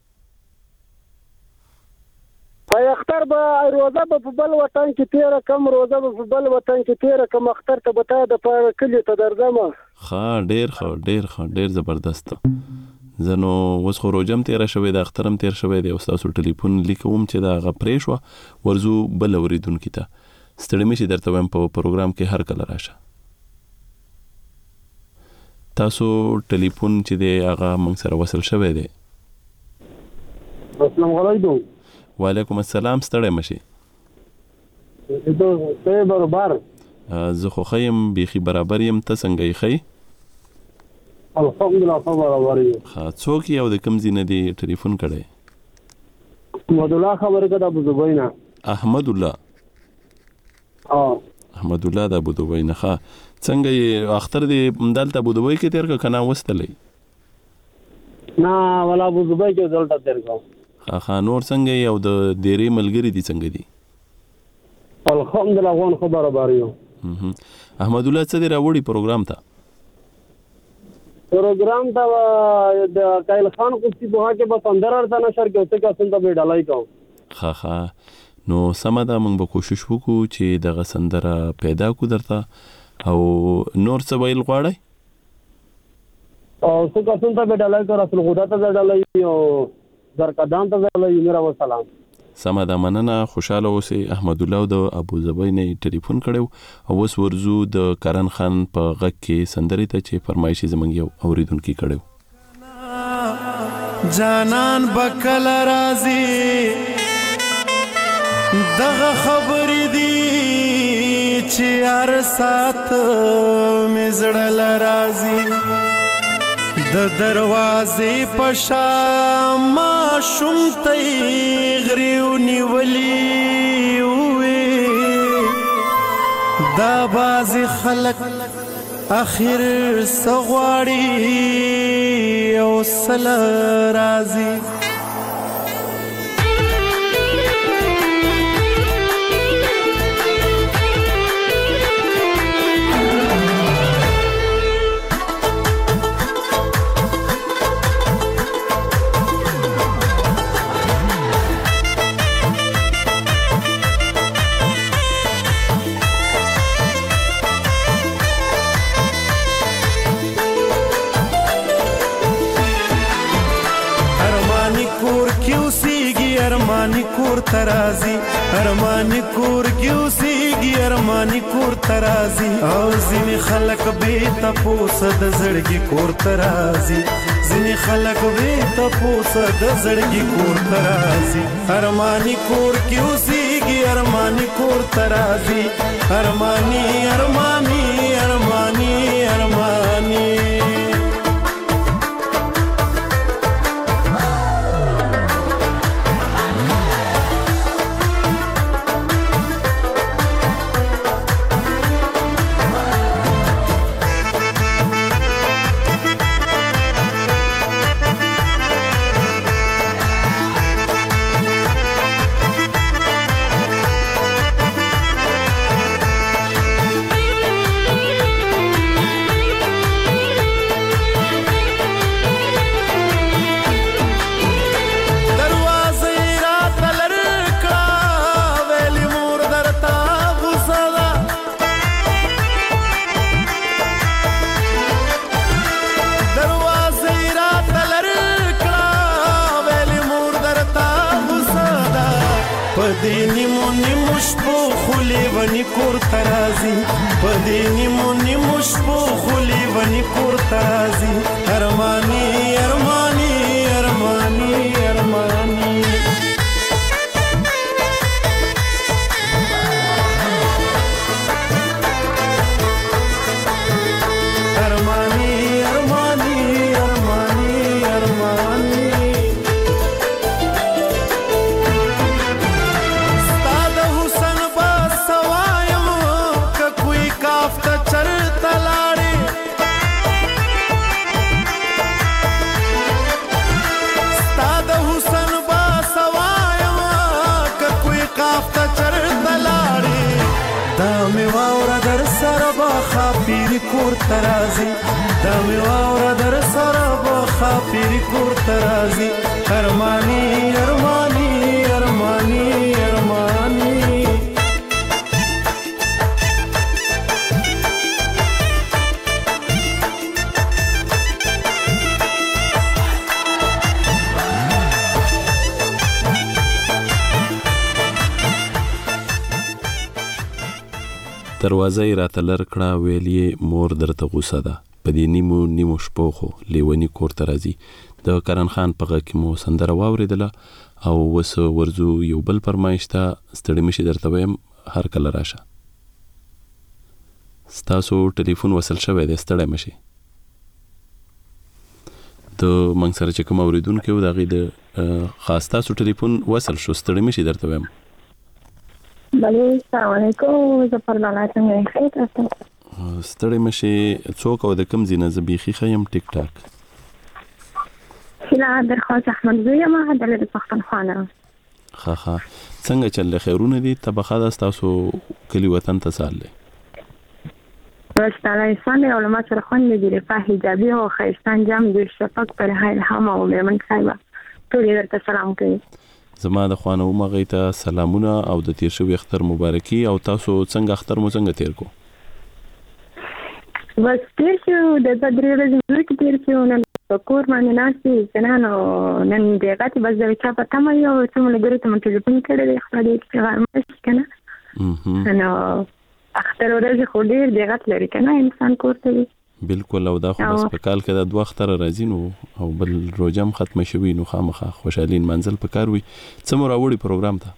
S18: پای اختر به روزه به په بل وطن کې تیر کم روزه به په بل وطن کې تیر کم اختر ته به ته د پاره کلی ته درځم
S1: ښه ډېر ښه ډېر ښه ډېر زبردست زنو وس خو روجم تیر شوی د اخترم تیر شوی دی او تاسو ټلیفون لیکوم چې دا غپرې شو ورزو بل اوریدونکو ته ستړي مشي درته وایم په پروګرام کې هر کله راشه تاسو ټلیفون چې دی هغه موږ سره وصل شوی دی
S18: السلام علیکم
S1: وعلیکم السلام ستړی مشي
S18: ته برابر
S1: زه خو خیم بيخي برابر یم ته څنګه یې خی
S18: الحمدلله برابر یم
S1: ها څوک یو د کم زینه دی ټلیفون کړي
S18: احمد الله خبره کړه ابو زبینا
S1: احمد الله
S18: اه
S1: احمد الله د ابو زبینا ښه څنګه یې اختر دی دلته ابو زبی کې تیر کنه وستلې
S18: نه ولا ابو زبی کې دلته تیر کو
S1: ښه ښه نور څنګه یو د ډېری ملګری دي څنګه دي
S18: الحمدلله غون خبر برابر یو
S1: احمد الله څه دی راوړي پروګرام ته
S18: پروګرام ته د کایل خان کوڅې په هغه کې به پندرہ ارته نشر کې اوسه کا څنګه به ډالای کوم
S1: ښه ښه نو سمه ده موږ به کوشش وکړو چې دغه سندره پیدا کو درته او نور څه ویل غواړئ
S18: او څه کا څنګه به ډالای کو رسول خدا ته ډالای او درکدان ته ډالای میرا وسلام
S1: سمه ده مننه خوشاله اوسئ احمد الله د ابو زبی نه ټلیفون کړو او اوس ورزو د کرن خان په غږ کې سندرې ته چې فرمایشي زمونږ یو اوریدونکو کړو
S17: جانان بکل راضی دغه خبرې دي چې هر سات مې زړه راضی د دروازې پشا ما شومتې غریو نیولې وې دا باز خلق اخر سغواړي او سل راضي ارمانی کور ترازی ارمانی کور کیوسیږي ارمانی کور ترازی او ځینې خلک به تپوس د زړګي کور ترازی ځینې خلک به تپوس د زړګي کور ترازی ارمانی کور کیوسیږي ارمانی کور ترازی ارمانی ارمانی ارمانی ارمانی پدینی مونی مشپو خلی ونی کور ترازی پدینی مونی مشپو خلی ونی کور ترازی ارمانی ارمانی ارمانی ارمانی ارمانی ارمانی ارمانی ارمانی خاپیری کور ترازی دامی واورا در سرا با خاپیری کور ترازی ارمانی ارمانی ارمانی ارمانی
S1: دروازه یې راته لر کړه ویل یې مور درته غوسه ده په دې نیمو نیمو شپو خو لیوني کور ته راځي د کرن خان په غږ کې مو سندره واورېدله او اوس ورځو یو بل فرمایش ته ستړي مشي درته وایم هر کله راشه ستاسو ټلیفون وصل شوی دی ستړی مشي د موږ سره چې کوم اورېدونکی و د هغې د خاص ستاسو ټلیفون وصل شو ستړي مشي درته وایم
S19: بله السلام علیکم زه پرلاله څنګه یې ښه تاسو
S1: ستړی مشي څوک او د کوم ځای نه زه بیخي ښه یم ټیک ټاک
S19: هیله درخواست احمد زوی یم عدالت د پښتونخوا نه
S1: ښه ښه څنګه چل خیرونه دي طبقه ده ستاسو کلي وطن ته سال دی
S19: بس تعالی انسان دی او له ما سره خوند دي رفاه حجابي او ښایسته انجام د شفق پر الهام او میرمن صاحبه ټول یې درته سلام کوي
S1: زما د خوانه او مغې ته سلامونه او د تیر شوی اختر مبارکي او تاسو څنګه اختر مو څنګه تیر کو
S19: بس تیر شو د بدرې ورځې کې تیر شو نن کور باندې ناشتي کنانو نن دغه ته بس د چا په تمه یو څومره لګره ته مونږ ټلیفون کړی دی خپل دې چې غواړم کنه نو اختر ورځې خو ډیر دغه لري کنه انسان کور ته
S1: بالکل او دا خو بس په کال کې د دوه اختر راځي نو او بل روزم ختم شوي نو خامخا خوشالین منزل پکار وي څومره راوړي پروګرام ته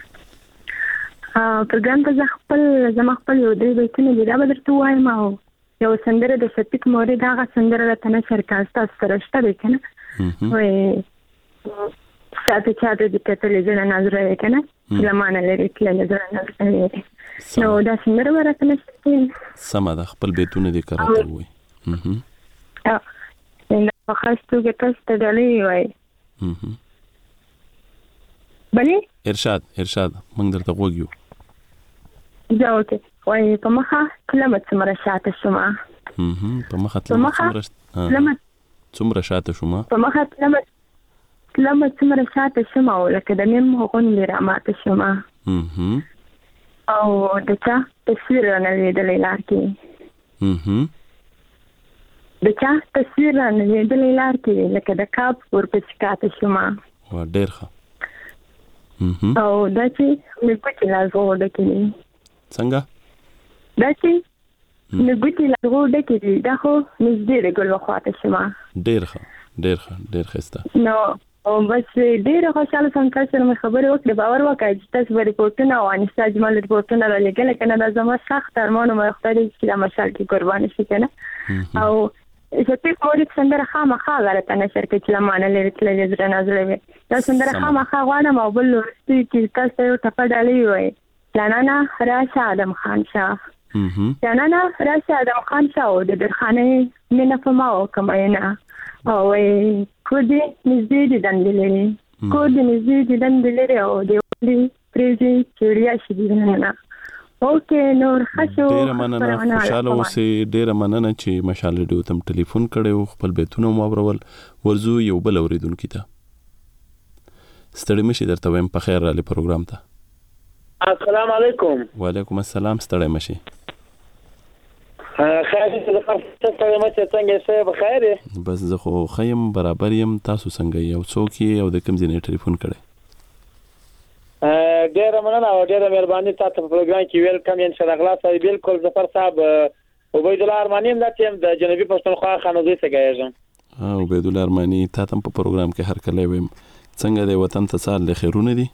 S19: ا پروګرام ته خپل زما خپل یو دی بیتونه دی دا به درته وایم او یو سندره د شفیق مورید هغه سندره راته نشر کړه تاسو سره شته دی که نه وایي ساعته چاته د کتلې زړه نظره یې که نه چې له مانه لرې تللې زړه نظره یې نو دا سندره به راته نشر کړي
S1: سمه ده خپل بیتونه دې که راته ووایي
S19: په خاص توګه تاسو ته ډالۍ وایي بلې
S1: ارشاد ارشاد موږ درته غوږ یو
S19: زه اوکې وایي په مخه تلمه څومره شاته شومه
S1: په مخه تلمه څومره شاته شومه
S19: په مخه تلمه تلمه څومره شاته شومه او لکه د میم غوندې راماته شومه او د چا تصویر رانه لوېدلی لار کې د چا تصویر رانه لوېدلی لار کې لکه د کاب ورپسې کاته شومه
S1: ډېر ښه
S19: او دا چې مې ګوتې لازغو ډکې دي
S1: څنګه
S19: دا چې مې ګوتې لازغو ډکې دي دا خو نږدې د ګل خواته شومه
S1: ډېر ښه ډېر ښه ډېر ښایسته
S19: نو او بس ډېره خوشحاله شوم تاسو سره مې خبرې وکړې باور وکړئ چې تاسو به ریپورټونه او انستا اجمل ریپورټونه رالیږلی که نه دا زما سخت ارمان وم خدای دې چې دا مشال کې قربانه شي که نه او شفیق مورید سندره خامخا هغه راته نشر کړي چې له مانه لرې تللې زړه نازړه وي دا سندره خامخا غواړم او بل وروستي چې تاسو ته یو ټپه ډالۍ ووایي جانانه راشه آدم خان شاه جانانه راشه آدم خان شاه او د درخانۍ مینه په ما وکړه او وایي کور دې نږدې دي دندې لري کور دې نږدې دي دندې لري او دې ولې پرېږدي چړیا شي دي دننه اوکې نور ښه شو
S1: ډېره مننه خوشحاله اوسئ ډېره مننه چې مشال ریډیو ته م ټلیفون کړی و خپل بیتونه مو واورول ورځو یو بل اورېدونکي ته ستړي مشي درته وایم په خیر راغلې پروګرام ته
S20: السلام علیکم
S1: وعلیکم السلام ستړی مشي
S20: خیر دې د فرصت ستړی مشي څنګه یې بخیر یې
S1: بس زه خو ښه یم برابر یم تاسو څنګه یې او څوک یې او د کوم ځای نه ټلیفون کړی
S20: ډېره مننه او ډېره مهرباني تا ته په پروګرام کې ویلکم یم انشاءالله صاحب بالکل ظفر صاحب عبیدالله ارماني هم دا چې یم د جنوبي پښتونخوا خانوزۍ څخه کېږم
S1: عبیدالله ارماني تا ته هم په پروګرام کې هرکلی ویم څنګه دی وطن ته سهار له خیرونه دي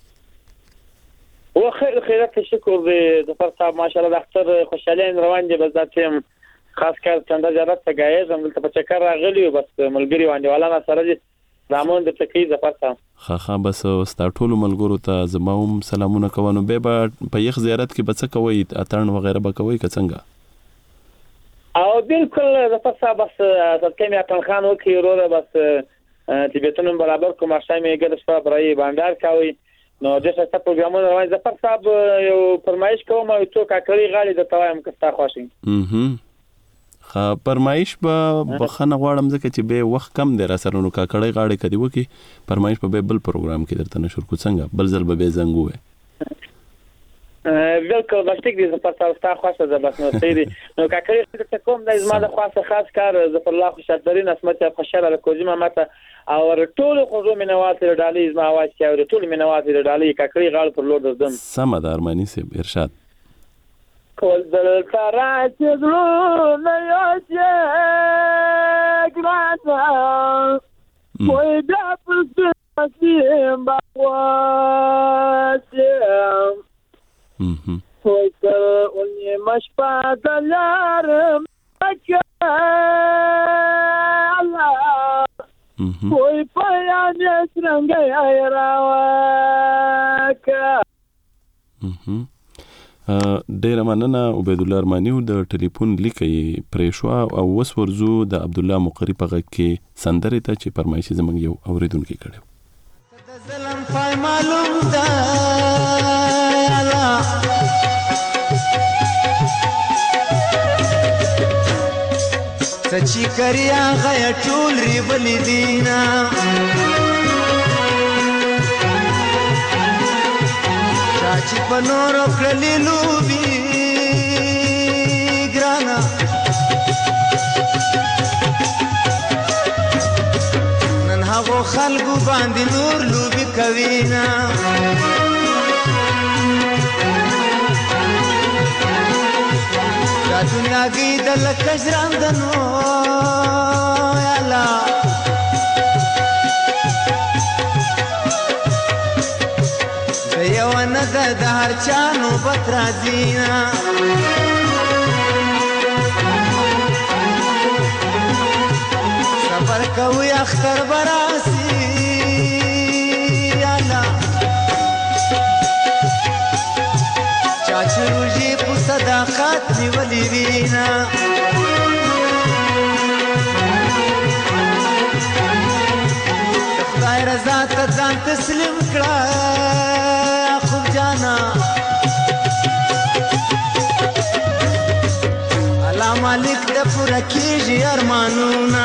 S20: و خیر خیرات ته شکر دی ظفر صاحب ماشاءالله د اختر خوشحالي روان دي بس دا چې یم خاص کار چنده زیارت ته ګایږم دلته په چکر راغلي یو بس ملګري وانډیوالان سره دي رامون د تکي ظفر صاحب
S1: ښه ښه بس ستا ټولو ملګرو ته زما هم سلامونه کوه نو بیا به په یخ زیارت کې به څه کوئ اتڼ وغیره به کوئ که څنګه
S20: او بالکل ظفر صاحب بس صدقې مې اتڼ خان وکړي وروره بس چې بیتونه مې برابر کړو ماښام یې ګډه شپه برای بانډار کوئ نو ډېر ښایسته پروګرامونه روان ظفر صاحب یو فرمایش کوم او څو کاکړي غاړې درته وایم که ستا خوښ وي
S1: ښه فرمایش به بخښنه غواړم ځکه چې بیا وخت کم دی را سره نو کاکړۍ غاړې که دې وکړي فرمایش به بیا بل پروګرام کې درته نشر کړو څنګه بل ځل به بیا زنګ ووایې
S20: بالکل بس ټیک دی ظفر صاحب ستا خوښه ده بس نو صحیح دی نو کاکړۍ درته کوم دی زما د خوا څخه خاص کار ظفر الله خوشحالدرین اسمت صاحب خوشحاله الکوزي ماما ته او ټولو خوږو مینوال ترې ډالۍ زما اواز کې اوري ټولو مینوال ترې ډالۍ کاکړۍ غاړه پر لور درځم
S1: سمه ده ارماني صاحب ارشاد
S20: کول دلته راځي زړونه یو چې ګرانه وایي بیا پسې مسیم بخواسیم وایي که اونیمه شپه د لارم مکه وایي په یانې څرنګه راوکه
S1: ډیره مننه عبیدالله ارماني د ټلیفون لیک یې پرې شوه او اوس ورځو د عبدالله مقري په غږ کې سندرې ته چې فرمایش یې زموږ یو اورېدونکی کړی
S17: د ظلم پای معلوم ده څه چې کري هغه یې ټول ریبلي دینه چې په نورو کړلې لوبې ګرانه نن هغو خلکو باندې نور لوبې کوي نه دا دنیا ګیده لکه ژرندنو یالا یوانه ده د هر چا نوبت راځي نه ورکوي اختر براسي الله چا چې روژې په صداقت نیولې وینا خدای رضا ته ځان تسلیم کړه خوب جانا الله مالک د پوره کېږي ارمانونه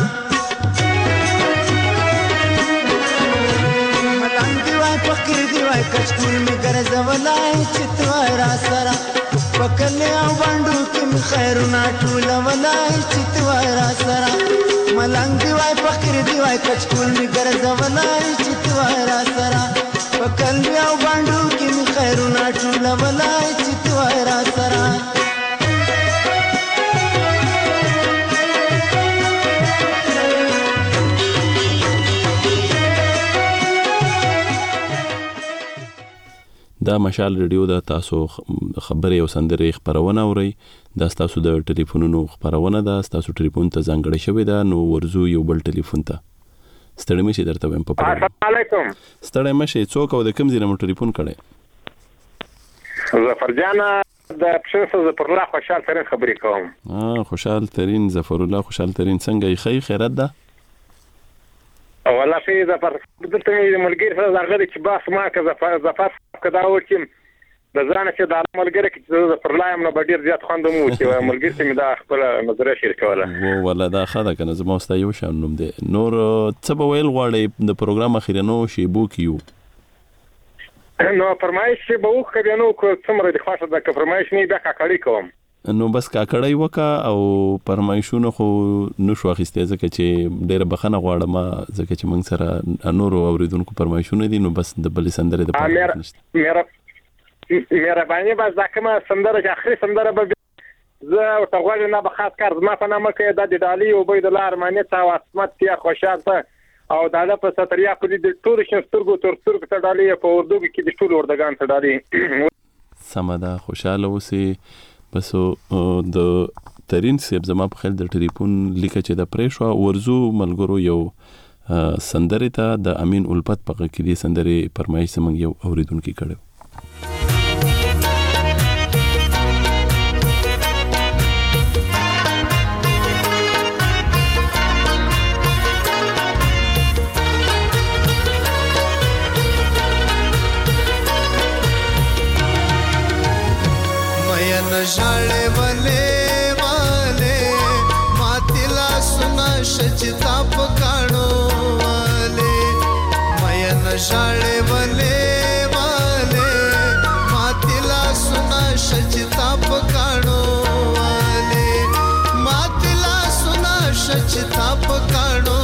S17: ملنګ دی وای فقیر دی وای کچکول مې ګرځولای چې ته وای را سره په کلي او بانډو کې مې خیرونه ټولولای چې ته وای را سره ملنګ دی وای فقیر دی وای کچکول مې ګرځولای چې ته وای را سره په کلي او بانډو کې مې خیرونه ټولولای چې ته وای را سره
S1: دا مشال ریډیو دا تاسو خبرې او سندرې خبرونه اورئ دا تاسو د ټلیفونونو خبرونه ده تاسو ټلیفون ته ځانګړی شوی دا نو ورزو یو بل ټلیفون ته ستړی مشي درته وایم په پاره
S21: السلام علیکم
S1: ستړی مشي څوک او د کوم ځای نه ټلیفون کړي
S21: ظفر جان د پښتو ظفر الله خوشحال ترين خبرې کوم
S1: اه خوشحال ترين ظفر الله خوشحال ترين څنګه یې خی خیرت ده
S21: والله في ظفر دلته ملګری سره زغره چې باس ما که ظفر ظفر کدا ورچم د ځان چې د ملګری چې ظفر الله هم نه ډیر زیات خوند مو چې ملګری چې دا خپل نظر شریکوله
S1: وو ولا دا خاله کنه زما واست یو شان نوم دی نور څه به ویل غواړي د پروګرام اخیرنو شی بو کیو
S21: نو فرمایش به وکړو نو څومره د خاصه د فرمایش نه بیا کاکړی کوم
S1: نو بس کاکړی وکا او پرمایشونه خو نشو اخیسته ځکه چې ډېر بخنه غواړم ځکه چې موږ سره نور اوریدونکو پرمایشونه دي نو بس د بل سندره د
S21: پاره نشته میرا میرا باندې بس دا کومه سندره چې اخري سندره به زه او تغوال نه به خاص کار ما په نامه کې د ډالي او بيد الله ارمانه تا واسمت کې خوشاله او دا په ستریا په دې ټول شسترګو تر سترګو ته ډالي په اردو کې د ټول وردګان ته ډالي
S1: سمدا خوشاله اوسې بس د ترين سیب زما په خیال د ټلیفون لیکه چې د پریشو ورزو ملګرو یو سندره ته د امین الفت په کې دي سندره پرمایش سمنګ یو اوریدونکو کړو
S17: ژړې ولې والے ماتلا سنا شچتا پکانو والے مین ژړې ولې والے ماتلا سنا شچتا پکانو والے ماتلا سنا شچتا پکانو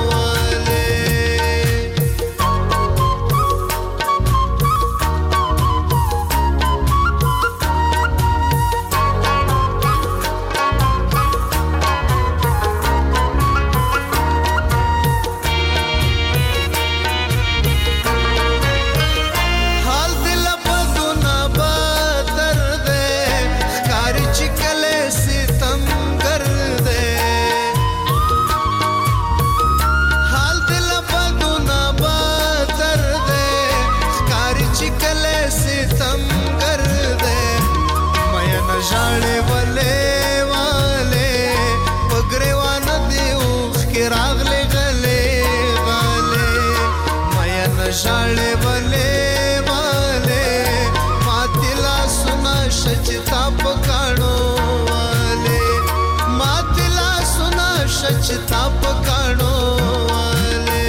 S17: ژړې ولې والے ماتلا سنا شچتا پکانو والے ماتلا سنا شچتا پکانو والے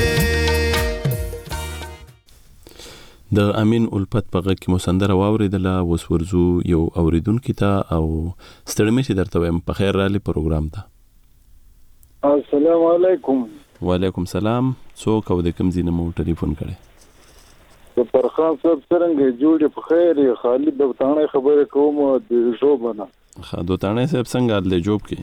S1: د امین الفت په غږ کې مو سندره واوریدله اوس ورزو یو اوریدونکو ته او ستړی مشي درته وایم په خیر رالي پروګرام ته
S2: السلام علیکم
S1: وعلیکم سلام څوک او د کوم ځای نه مو ټلیفون کړی
S2: ظفر خان صاحب څنګه جوړې په خیر خالد دوتانه خبره کوم د جوبنه
S1: ها دوتانه صاحب څنګه د جوب کې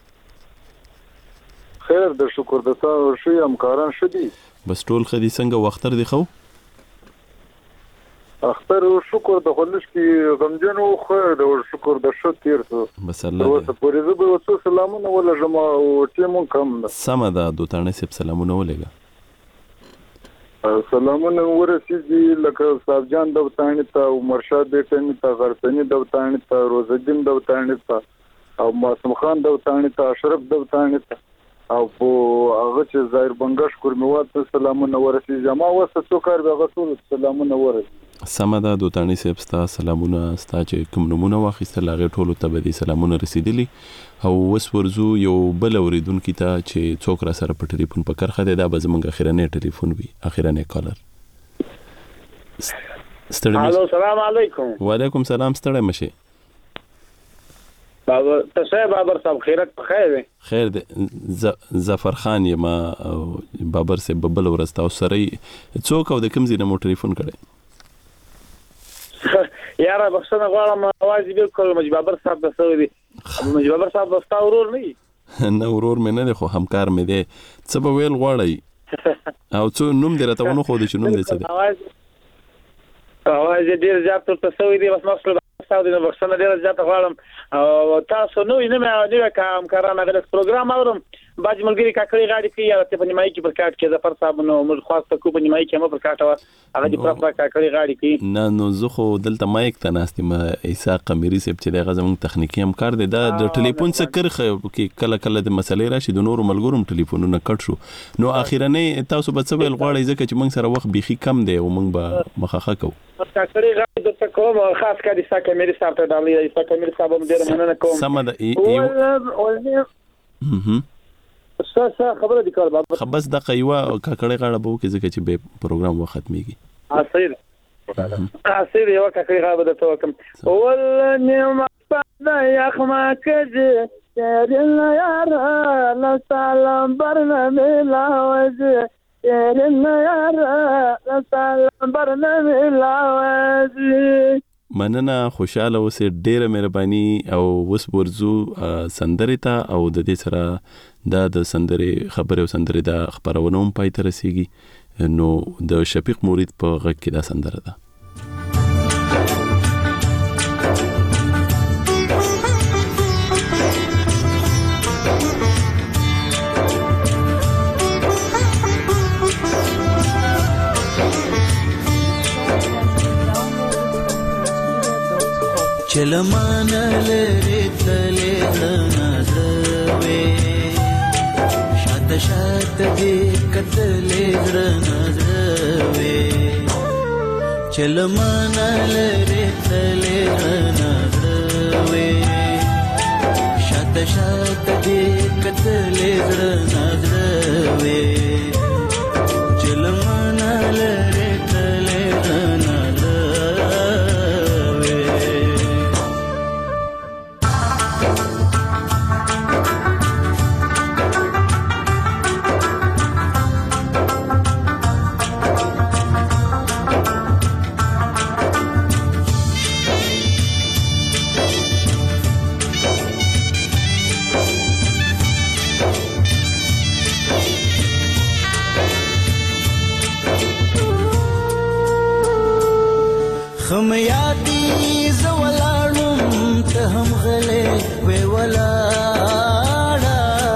S2: خیر د شکر د تاسو شو همکاران شدي
S1: بس ټول خدي څنګه وختر دی خو
S2: اختر شکر د خلش کې غمجن او خو د شکر د شو تیر څو
S1: بس الله
S2: دې پورې زه به وڅو سلامونه ولا جما او ټیمون کم
S1: سم ده دوتانه سپ سلامونه ولګا
S2: سلامونه ورسېږي لکه صاحب جان د وطن ته او مرشد بیٹنی ته غرتنی د وطن ته روزالدین د وطن ته او معصوم خان د وطن ته اشرف د وطن ته او هغه چې ظاهر بنگش کورموات سلامونه ورسېږي جما وسه څو کار به غوښتل سلامونه ورسېږي
S1: سم ده دوتانی سپ ستا سلامونه ستا چې کوم نمونه واخیستل هغه ټولو ته به دي سلامونه رسیدلی او وس ورزو یو بل اوریدونکو ته چې څوک را سره په ټلیفون په کرخه دی دا به زمونږ اخیرنی ټلیفون وي اخیرنی کالر
S21: الو سلام علیکم
S1: وعلیکم سلام ستړی مشه
S21: بابا تاسو بابر صاحب خیرت په خیر دی
S1: خیر دی ظفر خان یما بابر سے ببل ورستا او سره څوک او د کوم ځای نه مو ټلیفون کړي
S21: یاره بخښنه غواړم اواز بالکل مجبابر صاحب د سوي مجبابر صاحب د ستا ورور نه
S1: نه ورور مې نه دی خو همکار مې دی څه به ویل غواړی او څو نوم دې راته ونه ښودی چې نوم دې څه دی
S21: اواز ډېر زیات ورته سوي دی بس مسله تاسو د بخښنه ډېر زیات غواړم او تاسو نو نه مې نو کوم کارانه غلط پروګرام اورم باج ملګری کاکړي غاړي کې یا ته په نیمای کې پر کاټ کې ظفر صاحب نو موږ خواسته کو په نیمای کې مو پر کاټ و هغه دې پر کاکړي غاړي کې
S1: نه نو زه خو دلته مایک ته ناستم عیسی قمری صاحب چې دغه زموږ تخنیکی همکار دی دا د ټلیفون څخه کرخه کې کله کله د مسلې راشي د نورو ملګرو ټلیفونونه کټ شو نو اخیرنه تاسو به څه ویل غواړئ ځکه چې موږ سره وخت بيخي کم دی او موږ به مخاخه کوو
S21: کاکړي غاړي د څه کوم خاص کاري ساکه مې صاحب ته دالي عیسی قمری صاحب هم ډېر مننه کوم
S1: سم ده
S21: اه څه څه خبره دي کار بابا
S1: خبس د قیوا کاکړی غاړه بو کې ځکه چې به پروګرام و ختميږي
S21: اصل اصل یو کاکړی غاړه د توکم ول نعم بعد يخما كذ ترنا يا لا سلام برنا ملا وجه ترنا يا لا سلام برنا ملا وجه
S1: مننه خوشاله اوسې ډېره مهرباني او وس ورزو سندرې ته او د دې سره دا د سندرې خبرې او سندرې د خبرونه هم پای ته رسیږي نو د شفیق مرید په غږ کې دا سندره ده
S11: چلمانه لري تلې نظروي شاته شاته دې کتلې زړه نظروي چلمانه لري تلې نظروي شاته شاته دې کتلې زړه نظروي چلمانه لري خم یادی زولاړم ته هم غلې وی ولاړه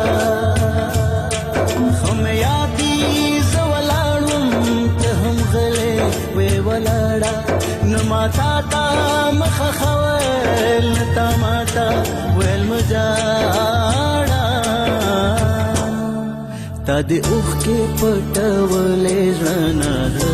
S11: خم یادی زولاړم ته هم غلې وی ولاړه نو ماتا تا مخ خوال تا ماتا ویل مجاړه تا دې اوخ کې پټولې ځنه